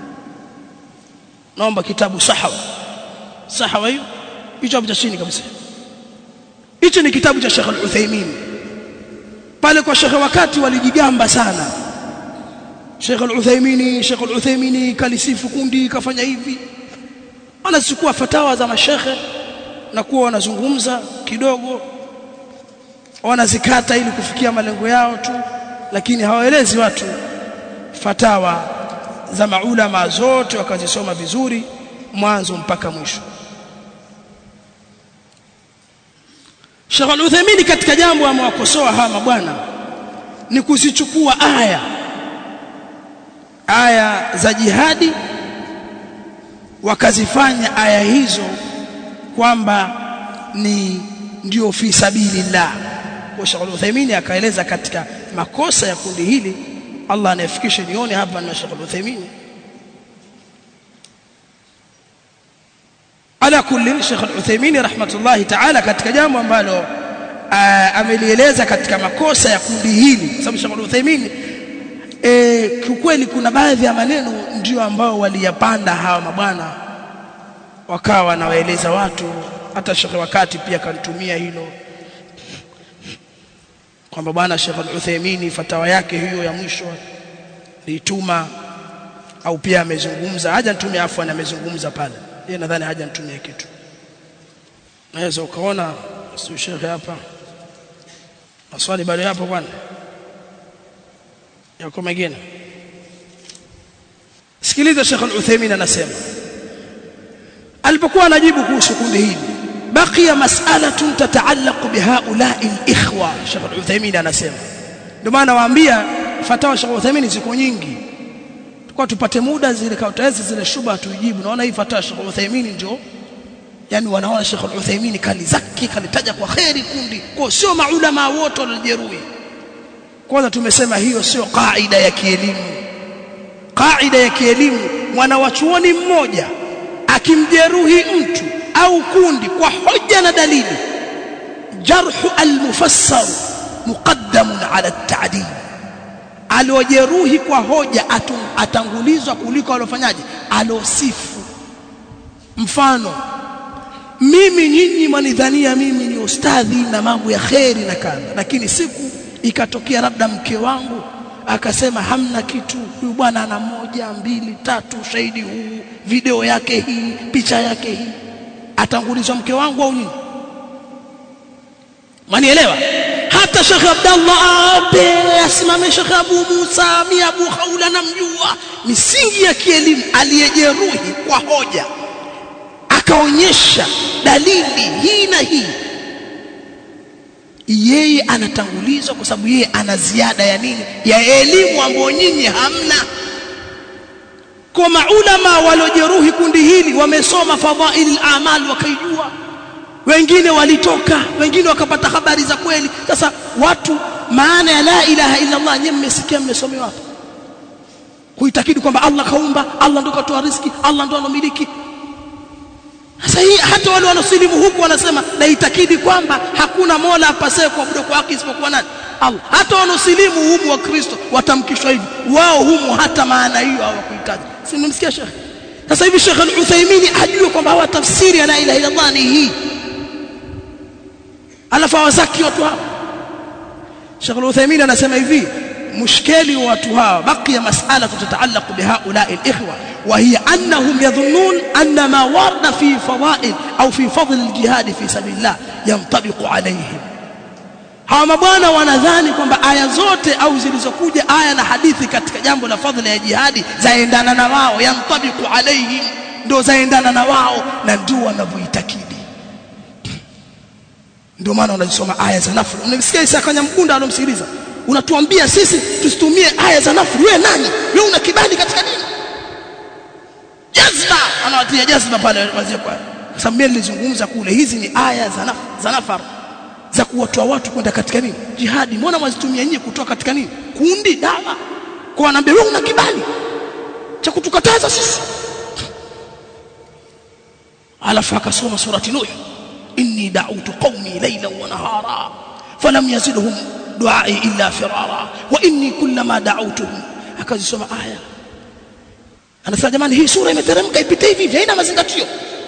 Naomba kitabu Sahawa hiyo, hicho cha chini kabisa. Hicho ni kitabu cha Sheikh Al-Uthaymeen. Pale kwa Sheikh Wakati walijigamba sana. Sheikh Al-Uthaymeen kalisifu kundi, kafanya hivi. Wanachukua fatawa za mashekhe na kuwa wanazungumza kidogo, wanazikata ili kufikia malengo yao tu, lakini hawaelezi watu fatawa za maulama zote wakazisoma vizuri mwanzo mpaka mwisho. Sheikh Al-Uthaymeen katika jambo amewakosoa hawa mabwana ni kuzichukua aya za jihadi wakazifanya aya hizo kwamba ndio fi sabilillah. Kwa Sheikh Al-Uthaymeen akaeleza katika makosa ya kundi hili, Allah anayefikisha nione hapa na Sheikh Al-Uthaymeen. Ala kulli, Sheikh Al-Uthaymeen rahmatullahi ta'ala katika jambo ambalo amelieleza katika makosa ya kundi hili, sababu Sheikh Al-Uthaymeen kiukweli kuna baadhi ya maneno ndio ambao waliyapanda hawa mabwana, wakawa wanawaeleza watu. Hata Sheikh Wakati pia kanitumia hilo kwamba bwana Sheikh Al-Uthaymeen fatawa yake hiyo ya mwisho lituma, au pia amezungumza, haja nitumie, afwan amezungumza pale, yeye nadhani haja nitumie kitu. Naweza ukaona sio Sheikh hapa maswali bado yapo bwana yako mengine sikiliza Sheikh Al-Uthaymeen anasema alipokuwa anajibu kuhusu kundi hili baqiya mas'alatun tata'allaqu bihaula'i al-ikhwa Sheikh Al-Uthaymeen anasema ndio maana waambia fatawa Sheikh Al-Uthaymeen ziko nyingi kwa tupate muda zile kautaweza zile shubha tujibu naona hii fatawa Sheikh Al-Uthaymeen ndio yani wanaona Sheikh Al-Uthaymeen kalizaki kalitaja kwa khairi kundi kwa sio maulama wote walijeruhi kwanza tumesema hiyo sio kaida ya kielimu kaida ya kielimu mwanawachuoni mmoja akimjeruhi mtu au kundi kwa hoja na dalili jarhu al-mufassar muqaddamun ala at-ta'dil aliojeruhi kwa hoja atangulizwa kuliko alofanyaje alosifu mfano mimi nyinyi mwanidhania mimi ni ustadhi na mambo ya khairi na kadha lakini siku ikatokea labda mke wangu akasema hamna kitu huyu bwana ana 1 2 3 shahidi huu video yake hii picha yake hii atangulizwa mke wangu au nini manielewa hata Sheikh Abdallah ape asimame Sheikh Abu Musa Abu Khawla namjua misingi ya kielimu aliyejeruhi kwa hoja akaonyesha dalili hii na hii yeye anatangulizwa kwa sababu yeye ana ziada ya nini ya elimu ambayo nyinyi hamna kwa maulama waliojeruhi kundi hili wamesoma fadhailul a'mal wakaijua wengine walitoka wengine wakapata habari za kweli sasa watu maana ya la ilaha illa Allah nyinyi mmesikia mmesomewa hapa kuitakidi kwamba Allah kaumba Allah ndo katoa riziki Allah ndo anomiliki sasa hii hata wale wanaosilimu huku wanasema na itakidi kwamba hakuna mola apasaye kuabudu kwa haki isipokuwa nani Allah hata wanaosilimu humu wa Kristo watamkishwa hivi wao humu hata maana hiyo hawakuitaja si mmesikia Sheikh sasa hivi Sheikh Al-Uthaymeen ajue kwamba hawa tafsiri ya la ilaha illa Allah ni hii alafu wazaki watu hao Sheikh Al-Uthaymeen anasema hivi mushkeli wa watu hawa baqiya mas'ala tata'allaqu bihaula'i al-ikhwa wa hiya annahum yadhunnun anna ma warada fi fadail au fi fadl al-jihad fi sabilillah yantabiqu alayhim hawa mabwana wanadhani kwamba aya zote au zilizokuja aya na hadithi katika jambo la fadhila ya jihadi zaendana na wao yantabiqu alayhim ndio zaendana na wao na ndio wanavyoitakidi ndio maana wanasoma aya za nafsi unasikia Isa Kanyamkunda alomsikiliza unatuambia sisi tusitumie aya za nafsi wewe nani wewe una kibali katika dini jazba anawatia jazba pale wazee kwa sababu mimi nilizungumza kule hizi ni aya za nafar za kuwatoa watu kwenda katika nini jihadi mbona mwazitumia nyinyi kutoka katika nini kundi dawa kwa anaambia wewe una kibali cha kutukataza sisi alafu akasoma surati Nuh inni da'utu qaumi laylan wa nahara falam yazidhum du'ai illa firara wa inni kullama da'utuhum akazisoma aya anasema jamani hii sura imeteremka ipite hivi haina mazingatio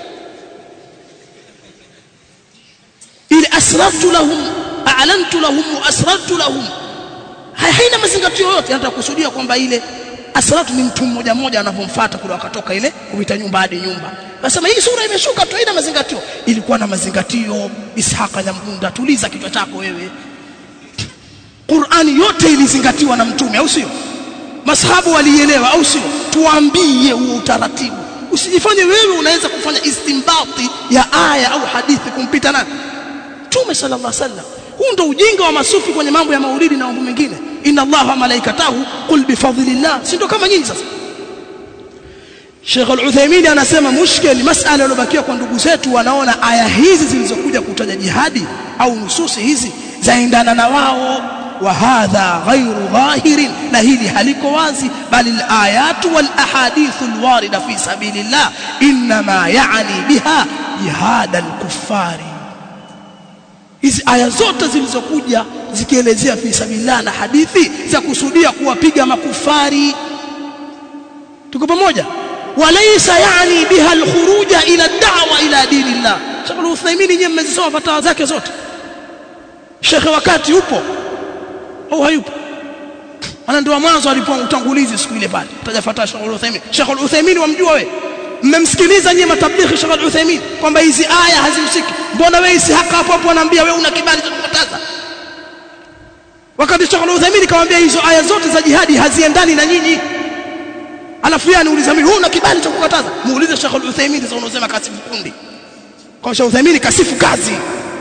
ili asrartu lahum a'lantu lahum wa asrartu lahum haina mazingatio yote anataka kusudia kwamba ile asrartu ni mtu mmoja mmoja anapomfuata kule wakatoka ile kupita nyumba hadi nyumba nasema hii sura imeshuka tu haina mazingatio ilikuwa na mazingatio Ishaqa Nyamgunda tuliza kichwa chako wewe Qur'ani yote ilizingatiwa na mtume au sio masahabu walielewa au sio tuambie huo utaratibu usijifanye wewe unaweza kufanya istimbati ya aya au hadithi kumpita nani Mtume sallallahu alaihi wasallam huu ndio ujinga wa masufi kwenye mambo ya maulidi na mambo mengine inna Allaha malaikatahu qul bi fadlillah si ndio kama nyinyi sasa Sheikh Al-Uthaymeen anasema mushkeli masala iliyobakia kwa ndugu zetu wanaona aya hizi zilizokuja kutaja jihadi au nususi hizi zaendana na wao wa hadha ghairu dhahirin na hili haliko wazi bali al-ayatu wal ahadithu al-warida fi sabilillah inma ya'ni biha jihad al-kuffari hizi aya zote zilizokuja zikielezea fi sabilillah na hadithi za kusudia kuwapiga makufari tuko pamoja walaysa yani biha al-khuruja ila ad-da'wa ila dinillah Sheikh Al-Uthaymeen yeye mmezisoma fatawa zake zote Sheikh wakati upo au hayupo ana ndio mwanzo alipoa utangulizi siku ile pale utajafuata Sheikh Al-Uthaymeen Sheikh Al-Uthaymeen wamjua wewe mmemsikiliza nyinyi matablighi Sheikh Al-Uthaymeen kwamba hizi aya hazihusiki mbona wewe Ishaqa hapo hapo anaambia wewe una kibali cha kukataza wakati Sheikh Al-Uthaymeen kawaambia hizo aya zote za jihadi haziendani na nyinyi. Alafu yeye anauliza mimi huna kibali cha kukataza? Muulize Sheikh Al-Uthaymeen sasa unasema kasifu kundi. Kwa Sheikh Al-Uthaymeen kasifu kazi.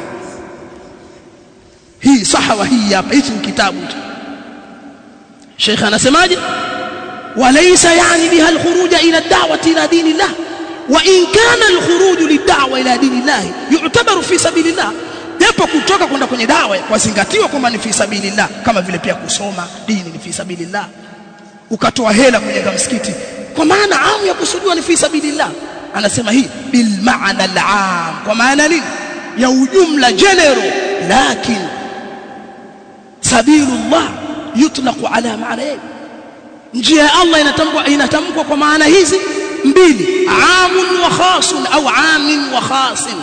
Hii sahawa hii hapa, hichi ni kitabu tu. Sheikh anasemaje? Walaysa yani biha al-khuruj ila ad-da'wati ila dinillah wa in kana al-khuruj lid-da'wa ila dinillah yu'tabaru fi sabilillah. Japo kutoka kwenda kwenye dawa kwazingatiwa kwamba ni fi sabilillah, kama vile pia kusoma dini ni fi sabilillah. Ukatoa hela kujenga msikiti kwa maana amu ya kusudiwa ni fi sabilillah. Anasema hii bil ma'na al-'am, kwa maana nini? Ya ujumla general, lakini sabilullah yutlaqu ala ma'nayn. Njia ya Allah inatamkwa kwa maana hizi mbili, amun wa khasun au amin wa khasin.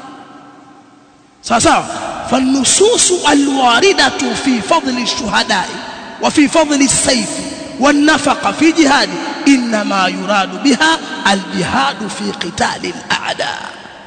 sawa. فالنصوص الواردة في فضل الشهداء وفي فضل السيف والنفقة في جهاد إنما يراد بها الجهاد في قتال الأعداء.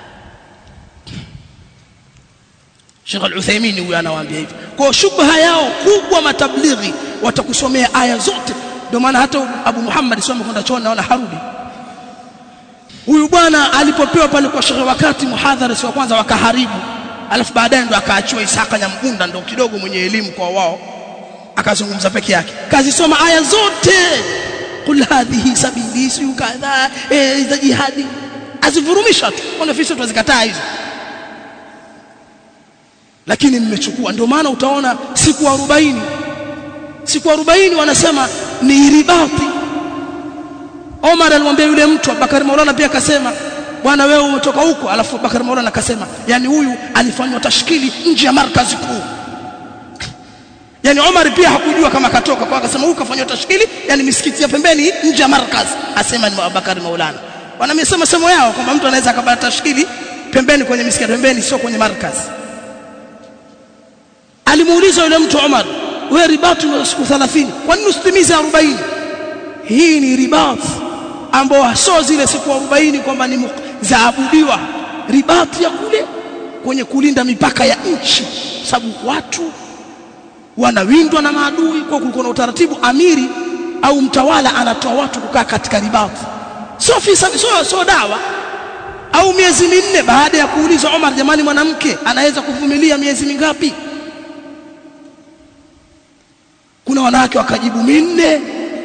Sheikh Al-Uthaymeen huyu anawaambia hivi. Kwa shubha yao kubwa matablighi watakusomea aya zote. Ndio maana hata Abu Muhammad soma kwenda chooni naona harudi. Huyu bwana alipopewa pale kwa Sheikh wakati muhadhara si wa kwanza wakaharibu. Alafu baadaye ndo akaachiwa Isaka Nyamgunda ndo kidogo mwenye elimu kwa wao. Akazungumza peke yake. Kazisoma aya zote. Kul hadhihi sabili siu kadha za jihadi. Azivurumisha tu. Kwa nafsi tutazikataa hizo. Lakini mmechukua, ndio maana utaona siku 40 wanasema ni ribati. Omar alimwambia yule mtu, Bakari Maulana pia akasema bwana wewe umetoka huko, alafu Bakari Maulana akasema yani huyu alifanywa tashkili nje ya markazi kuu. Yani Omar pia hakujua kama katoka, kwa akasema huyu kafanywa tashkili yani misikiti ya pembeni nje ya markazi, asema ni Bakari Maulana. Wanamesema sema yao kwamba mtu anaweza akapata tashkili pembeni kwenye misikiti pembeni, sio kwenye markazi. Alimuuliza yule mtu Umar, wewe ribati wa siku 30 kwa nini usitimize 40? Hii ni ribati ambao sio zile siku 40 kwamba ni zaabudiwa, ribati ya kule kwenye kulinda mipaka ya nchi, sababu watu wanawindwa na maadui. Kwa kulikuwa na utaratibu, amiri au mtawala anatoa watu kukaa katika ribati, sio dawa. Au miezi 4 baada ya kuuliza Umar, jamani mwanamke anaweza kuvumilia miezi mingapi? Kuna wanawake wakajibu 4.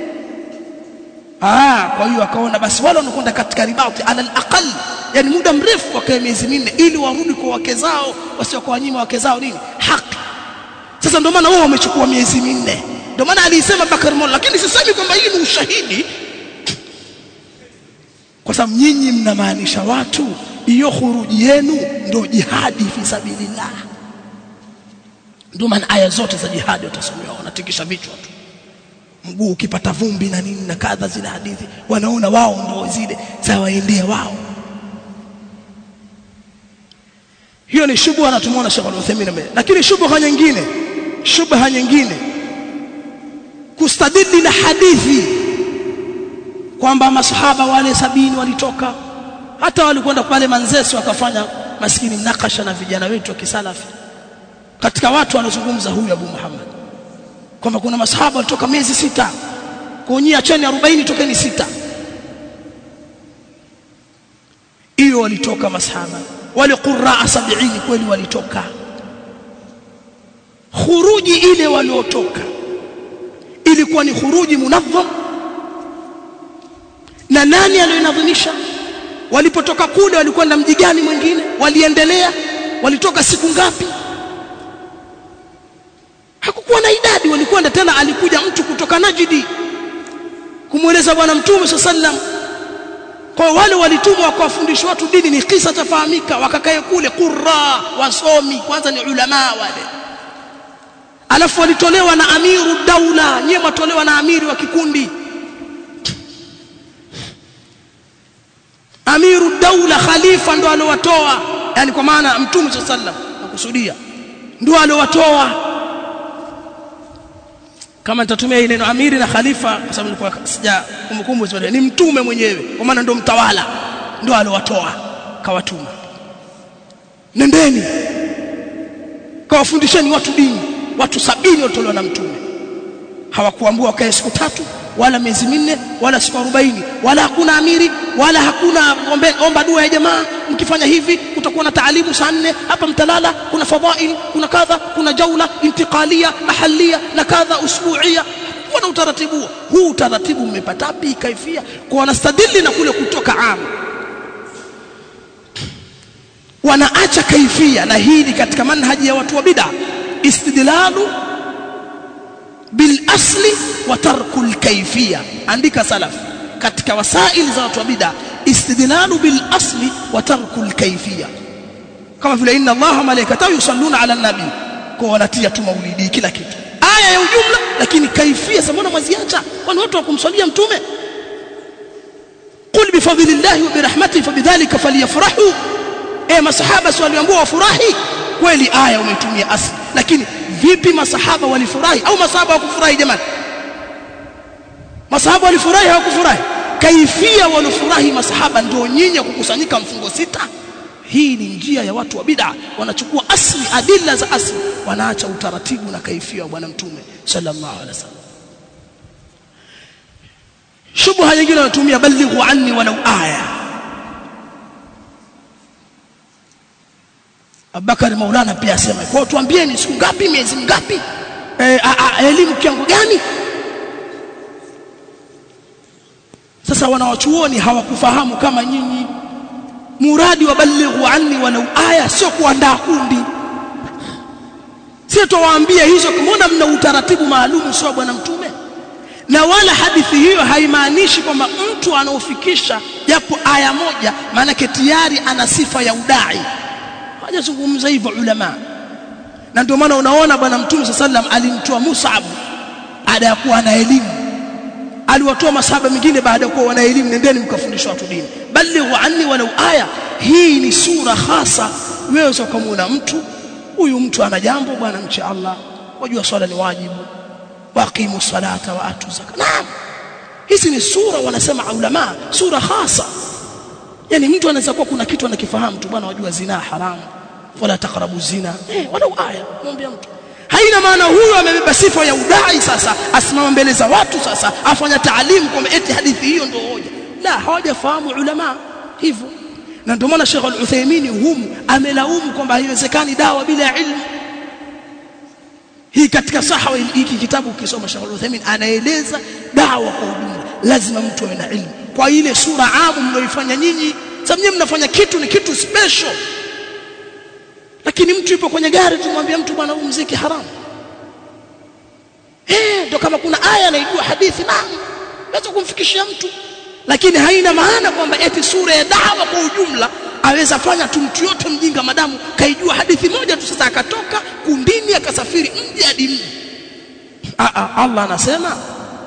Kwa hiyo akaona basi wale wanakwenda katika ribati ala al-aqal, yani muda mrefu wakae miezi 4 ili warudi kwa wake zao, wasio kwa wanyima wake zao nini haki. Sasa ndio maana wao wamechukua miezi 4. Ndio maana alisema Bakari Maulana, lakini sisemi kwamba hii ni ushahidi, kwa sababu nyinyi mnamaanisha watu hiyo khuruji yenu ndio jihadi fi sabilillah. Ndio maana aya zote za jihadi utasomewa wanatikisha vichwa tu, mguu ukipata vumbi na nini na kadha, zile hadithi wanaona wao ndio zile za waendea wao. Hiyo ni shubha anatumuona Sheikh Al-Uthaymeen. Lakini shubha nyingine kustadili na hadithi kwamba masahaba wale 70 walitoka, hata walikwenda pale Manzesi wakafanya maskini mnakasha na vijana wetu wa kisalafi. Katika watu wanazungumza huyu Abu Muhammad kwamba kuna masahaba walitoka miezi 6, kuonyia acheni 40 tokeni 6. Hiyo walitoka masahaba wale qurra 70 kweli walitoka. Khuruji ile waliotoka ilikuwa ni khuruji munazzam, na nani aliyonadhimisha? Walipotoka kule walikwenda mji gani mwingine? Waliendelea? Walitoka siku ngapi? Hakukuwa na idadi. Walikwenda tena, alikuja mtu kutoka Najdi kumueleza bwana Mtume sallam. Kwa wale walitumwa wakawafundisha watu dini, ni kisa tafahamika. Wakakae kule qurra, wasomi kwanza ni ulama wale, alafu walitolewa na amiru daula, nyewe watolewa na amiri wa kikundi. Amiru daula, khalifa ndo alowatoa, yani kwa maana Mtume sallam nakusudia ndo alowatoa. Kama nitatumia ile neno amiri na khalifa kwa sababu nilikuwa sija kumbukumbu zote, ni Mtume mwenyewe kwa maana ndo mtawala, ndo alowatoa kawatuma, nendeni kawafundisheni watu dini. watu 70 walitolewa na mtume. Hawakuambiwa wakae siku 3 wala miezi 4 wala siku 40 wala hakuna amiri wala hakuna omba dua ya jamaa, mkifanya hivi kutakuwa na taalimu saa 4 hapa mtalala, kuna fadhail, kuna kadha, kuna jaula intiqalia mahalia na kadha usbuia. Kuna utaratibu huu. Utaratibu mmepata wapi kaifia? Kwa wanastadili na kule kutoka amu, wanaacha kaifia. Na hii ni katika manhaji ya watu wa bid'a, istidlalu bil asli wa tarkul kaifia. Andika salaf katika wasaili za watu wa bid'a, istidlalu bil asli wa tarkul kaifia. Kama vile inna Allaha malaikatahu yusalluna ala nabi, kwa wanatia tu maulidi kila kitu, aya ya ujumla, lakini kaifia mbona mwaziacha? Wana watu wa kumswalia mtume. Qul bi fadlillahi wa bi rahmatihi fabidhalika falyafrahu. Masahaba waliambiwa wafurahi, kweli aya umetumia asli, lakini vipi masahaba walifurahi au masahaba hawakufurahi? Jamani, masahaba walifurahi hawakufurahi? Kaifia walifurahi masahaba ndio nyinyi kukusanyika mfungo 6. Hii ni njia ya watu wa bid'a, wanachukua asli, adilla za asli, wanaacha utaratibu na kaifia wa bwana mtume sallallahu alaihi wasallam. Shubha nyingine wanatumia balighu anni walau aya. Abubakar Maulana pia asema, kwa tuambieni siku ngapi, miezi ngapi, elimu kiango gani? Sasa wanawachuoni hawakufahamu kama nyinyi. Muradi wa balighu anni walau aya sio kuandaa kundi. Sio tuwaambia hizo, kama mna utaratibu maalum sio bwana mtume. Na wala hadithi hiyo haimaanishi kwamba mtu anaofikisha japo aya moja maana tayari ana sifa ya udai. Hajazungumza hivyo ulama. Na ndio maana unaona bwana mtume sallam alimtoa Mus'ab baada ya kuwa na elimu, aliwatoa masahaba mengine baada ya kuwa wana elimu, nendeni mkafundisha watu dini. Balighu anni walau aya, hii ni sura hasa. Wewe ukamwona mtu huyu, mtu ana jambo, bwana mche Allah, wajua swala ni wajibu, waqimu salata wa atu zakat. Naam, hizi ni sura wanasema ulama, sura hasa. Yani mtu anaweza kuwa kuna kitu anakifahamu tu, bwana wajua zina haramu, wala taqrabu zina, walau aya mwambie mtu. Haina maana huyo amebeba sifa ya udai sasa asimama mbele za watu sasa afanya taalimu kwamba eti hadithi hiyo ndio hoja. La, hawajafahamu ulama hivyo. Na ndio maana Sheikh Al-Uthaymeen humu amelaumu kwamba haiwezekani dawa bila ilmu. Hii katika sahawa hiki kitabu ukisoma Sheikh Al-Uthaymeen anaeleza dawa kwa ujumla lazima mtu awe na ilmu. Kwa ile sura amu mnaoifanya nyinyi, sababu nyinyi mnafanya kitu ni kitu special. Lakini mtu yupo kwenye gari tumwambia mtu bwana huu muziki haramu. Ndio kama kuna aya anaijua hadithi na naweza kumfikishia mtu. Lakini haina maana kwamba eti sura ya dawa kwa ujumla aweza fanya tu mtu yote mjinga madamu kaijua hadithi moja tu, sasa akatoka kundini akasafiri mji hadi mji. Allah anasema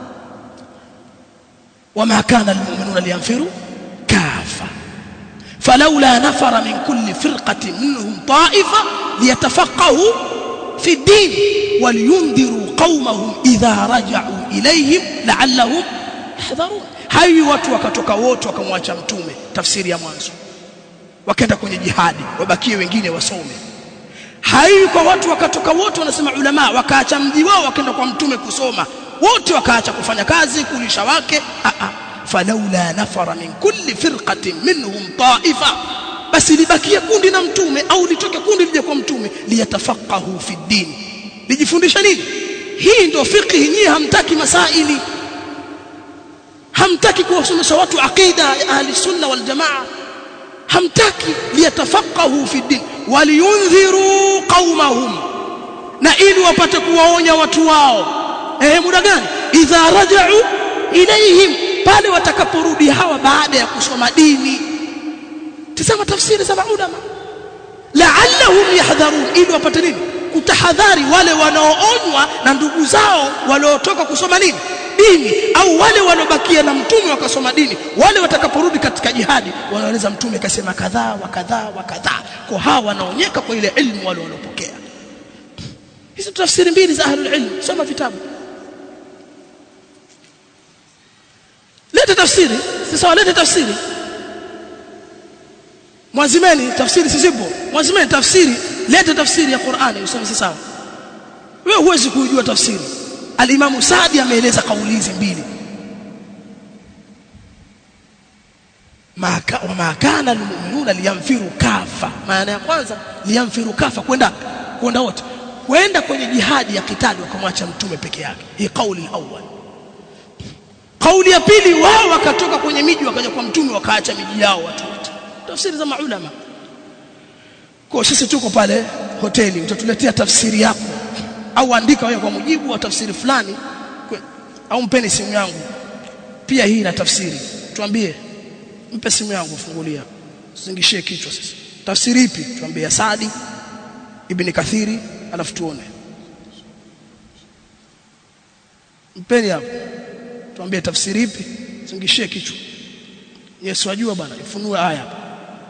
wama kana almu'minuna liyanfiru kafa falawla nafara min kulli firqatin minhum ta'ifa liyatafaqahu fi ad-din waliyundhiru qaumahum idha raja'u ilayhim la'allahum yahdharun. Hawi watu wakatoka wote wakamwacha mtume, tafsiri ya mwanzo, wakaenda kwenye jihadi, wabakie wengine wasome. Hawi kwa watu wakatoka wote, wanasema ulama, wakaacha mji wao wakaenda kwa mtume kusoma, wote wakaacha kufanya kazi kulisha wake. Falaula nafara min kulli firqatin minhum ta'ifa, basi libakia kundi na mtume, au litoke kundi lije kwa mtume, liyatafaqahu fi din, lijifundisha nini? Hii ndio fiqh. Nyinyi hamtaki masaili, hamtaki kuwasomesha watu aqida ya ahli sunna wal jamaa, hamtaki. Liyatafaqahu fi din waliyundhiru qaumahum, na ili wapate kuwaonya watu wao. Muda gani? Idha raja'u ilayhim, pale watakaporudi hawa baada ya kusoma dini. Tazama tafsiri za ulama, la'allahum yahdharun, ili wapate nini? Kutahadhari wale wanaoonywa na ndugu zao waliotoka kusoma nini? Dini, au wale walobakia na mtume wakasoma dini, wale watakaporudi katika jihadi wanaeleza mtume kasema kadhaa wa kadhaa wa kadhaa. Kwa hawa wanaonyeka kwa ile ilmu wale walopokea. Hizo tafsiri mbili za ahlul ilm, soma vitabu. Leta tafsiri, sasa walete tafsiri. Mwazimeni tafsiri sisipo. Mwazimeni tafsiri, leta tafsiri ya Qur'ani usome sawa. wewe huwezi kujua tafsiri. Al-Imam Saadi ameeleza kauli hizi mbili, ma kana almu'minuna liyanfiru kafa. Maana ya kwanza liyanfiru kafa, kwenda wote, kwenda kwenye jihadi ya kitali wakamwacha mtume peke yake. Hii kauli al-awwal. Kauli ya pili, wao wakatoka kwenye miji wakaja kwa mtume wakaacha miji yao watu wote. Tafsiri za maulama. Kwa sisi tuko pale hoteli, utatuletea tafsiri yako au andika wewe kwa mujibu wa tafsiri fulani, au mpeni simu yangu pia hii na tafsiri, tuambie, mpe simu yangu fungulia, usingishie kichwa. Sasa tafsiri ipi? Tuambie ya Saadi Ibn Kathiri, alafu tuone. Mpeni hapo, tuambie tafsiri ipi, usingishie kichwa. Yesu ajua bwana, ifunue aya hapa,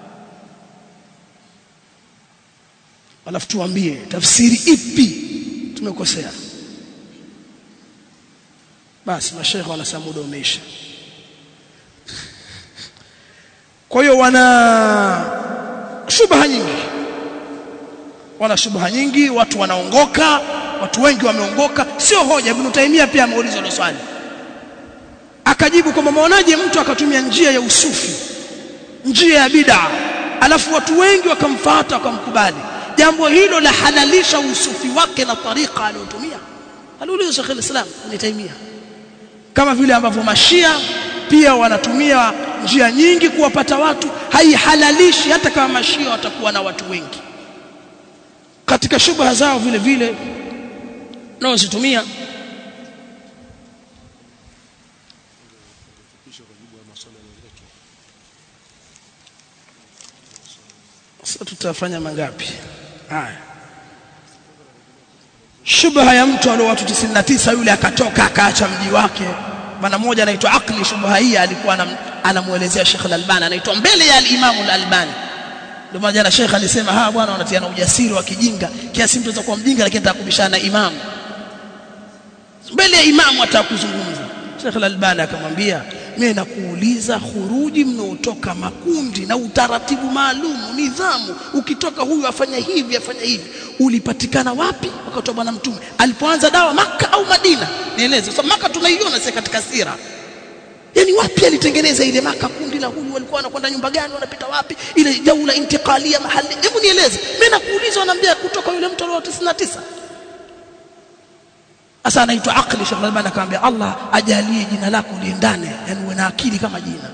alafu tuambie tafsiri ipi tumekosea. Basi mashaikh wanasema muda umeisha. Kwa hiyo wana shubha nyingi, watu wanaongoka, watu wengi wameongoka, sio hoja. Ibn Taymiyyah pia ameuliza hilo swali, akajibu kwamba maonaje mtu akatumia njia ya usufi, njia ya bid'a, alafu watu wengi wakamfuata wakamkubali, jambo hilo la halalisha usufi wake na tariqa aliyotumia? Aliuliza Sheikh al-Islam Ibn Taymiyyah. Kama vile ambavyo mashia pia wanatumia njia nyingi kuwapata watu, haihalalishi hata kama mashia watakuwa na watu wengi. Katika shubha zao vile vile nao zitumia sasa tutafanya mangapi? Haya, shubha ya mtu alio watu 99 yule akatoka akaacha mji wake. Bwana mmoja anaitwa Aqli, shubha hii alikuwa anamuelezea Sheikh Al-Albani, anaitwa mbele ya al-Imam Al-Albani. Ndio maana jana Sheikh alisema bwana wanatiana ujasiri wa kijinga kiasi mtu atakuwa mjinga lakini atakubishana na imam. Mbele ya imam atakuzungumza. Sheikh Al-Albani akamwambia, mimi nakuuliza, khuruji mnaotoka makundi na utaratibu maalum, nidhamu, ukitoka huyu afanya hivi ulipatikana wapi wakati wa bwana mtume alipoanza dawa, Makka au Madina? Nieleze. Sasa Makka tunaiona sasa katika sira, yani wapi alitengeneza ile Makka, kundi la huyu walikuwa wanakwenda nyumba gani, wanapita wapi, ile jaula intikalia mahali? Hebu nieleze. Mimi nakuuliza, wanaambia kutoka yule mtu wa 99. Asa anaitwa Aqli. Sheikh Al-Albani akamwambia, Allah ajalie jina lako liendane, yani uwe na akili kama jina.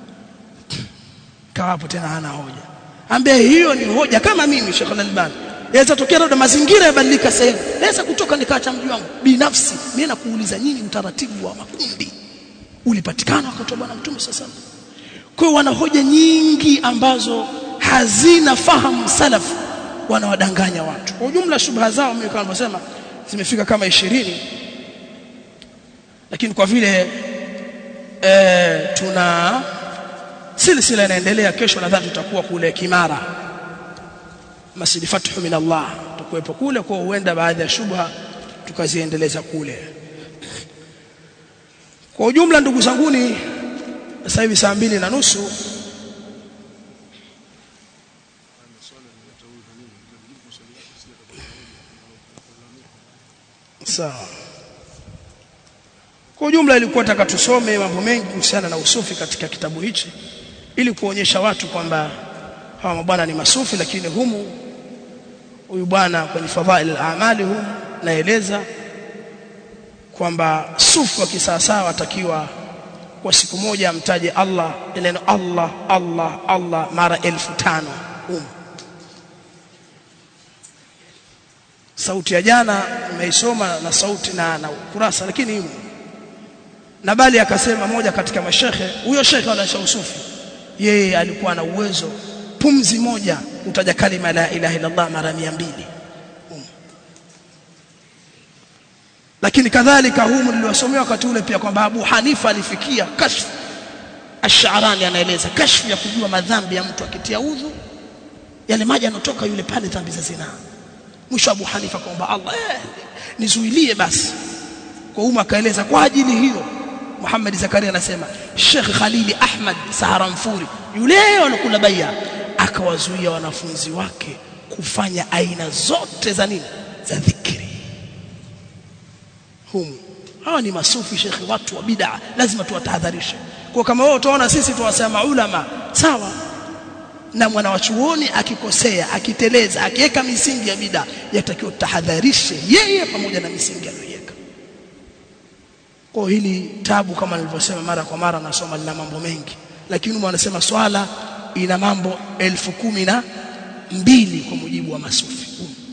Kawapo tena hana hoja. Ambia hiyo ni hoja kama mimi Sheikh Al-Albani. Yaweza tokea labda mazingira yabadilika sasa hivi, naweza kutoka nikaacha mji wangu binafsi. Mimi nakuuliza nyinyi, utaratibu wa makundi ulipatikana wakati wa bwana mtume sasa. Kwa hiyo wana hoja nyingi ambazo hazina fahamu salaf, wanawadanganya watu. Kwa ujumla shubha zao mimi kama nasema zimefika kama 20, lakini kwa vile tuna silsila inaendelea, kesho nadhani tutakuwa kule Kimara, Masjid Fathu min Allah, tutakuwepo kule, kwa huenda baadhi ya shubha tukaziendeleza kule. Kwa ujumla ndugu zanguni, sasa hivi saa 2:30. Sawa. Kwa ujumla ilikuwa nataka tusome mambo mengi kuhusiana na usufi katika kitabu hichi, ili kuonyesha watu kwamba hawa mabwana ni masufi, lakini huyu bwana kwenye fadhail al-a'mali naeleza kwamba sufi wa kisasa watakiwa kwa siku moja amtaje Allah, neno Allah Allah Allah mara 1500. Sauti ya jana nimeisoma na sauti na ukurasa, lakini na bali akasema moja katika mashekhe, huyo shekhe anaisha usufi, yeye alikuwa na uwezo pumzi moja utaja kalima la ilaha illa Allah mara 200. Lakini kadhalika niliwasomea wakati ule pia kwamba Abu Hanifa alifikia kashf. Ash-Sha'rani anaeleza kashf ya kujua madhambi ya mtu akitia udhu, yale maji yanotoka yule pale dhambi za zina. Mwisho Abu Hanifa kwamba Allah nizuilie basi. Kwa akaeleza kwa ajili hiyo Muhammad Zakaria anasema Sheikh Khalili Ahmad Saharanfuri yule alokula bai'a akawazuia wanafunzi wake kufanya aina zote za nini, za dhikri. humu. Hawa ni masufi shekhi, watu wa bid'a, lazima tuwatahadharishe. Kwa kama wewe utaona sisi tuwasema ulama sawa, na mwana wa chuoni akikosea, akiteleza, akiweka misingi ya bid'a, yatakiwa tahadharishe yeye pamoja na misingi aliyoweka. Kwa hili tabu kama nilivyosema mara kwa mara, nasoma lina mambo mengi, lakini wanasema swala ina mambo 1012 kwa mujibu wa masufi.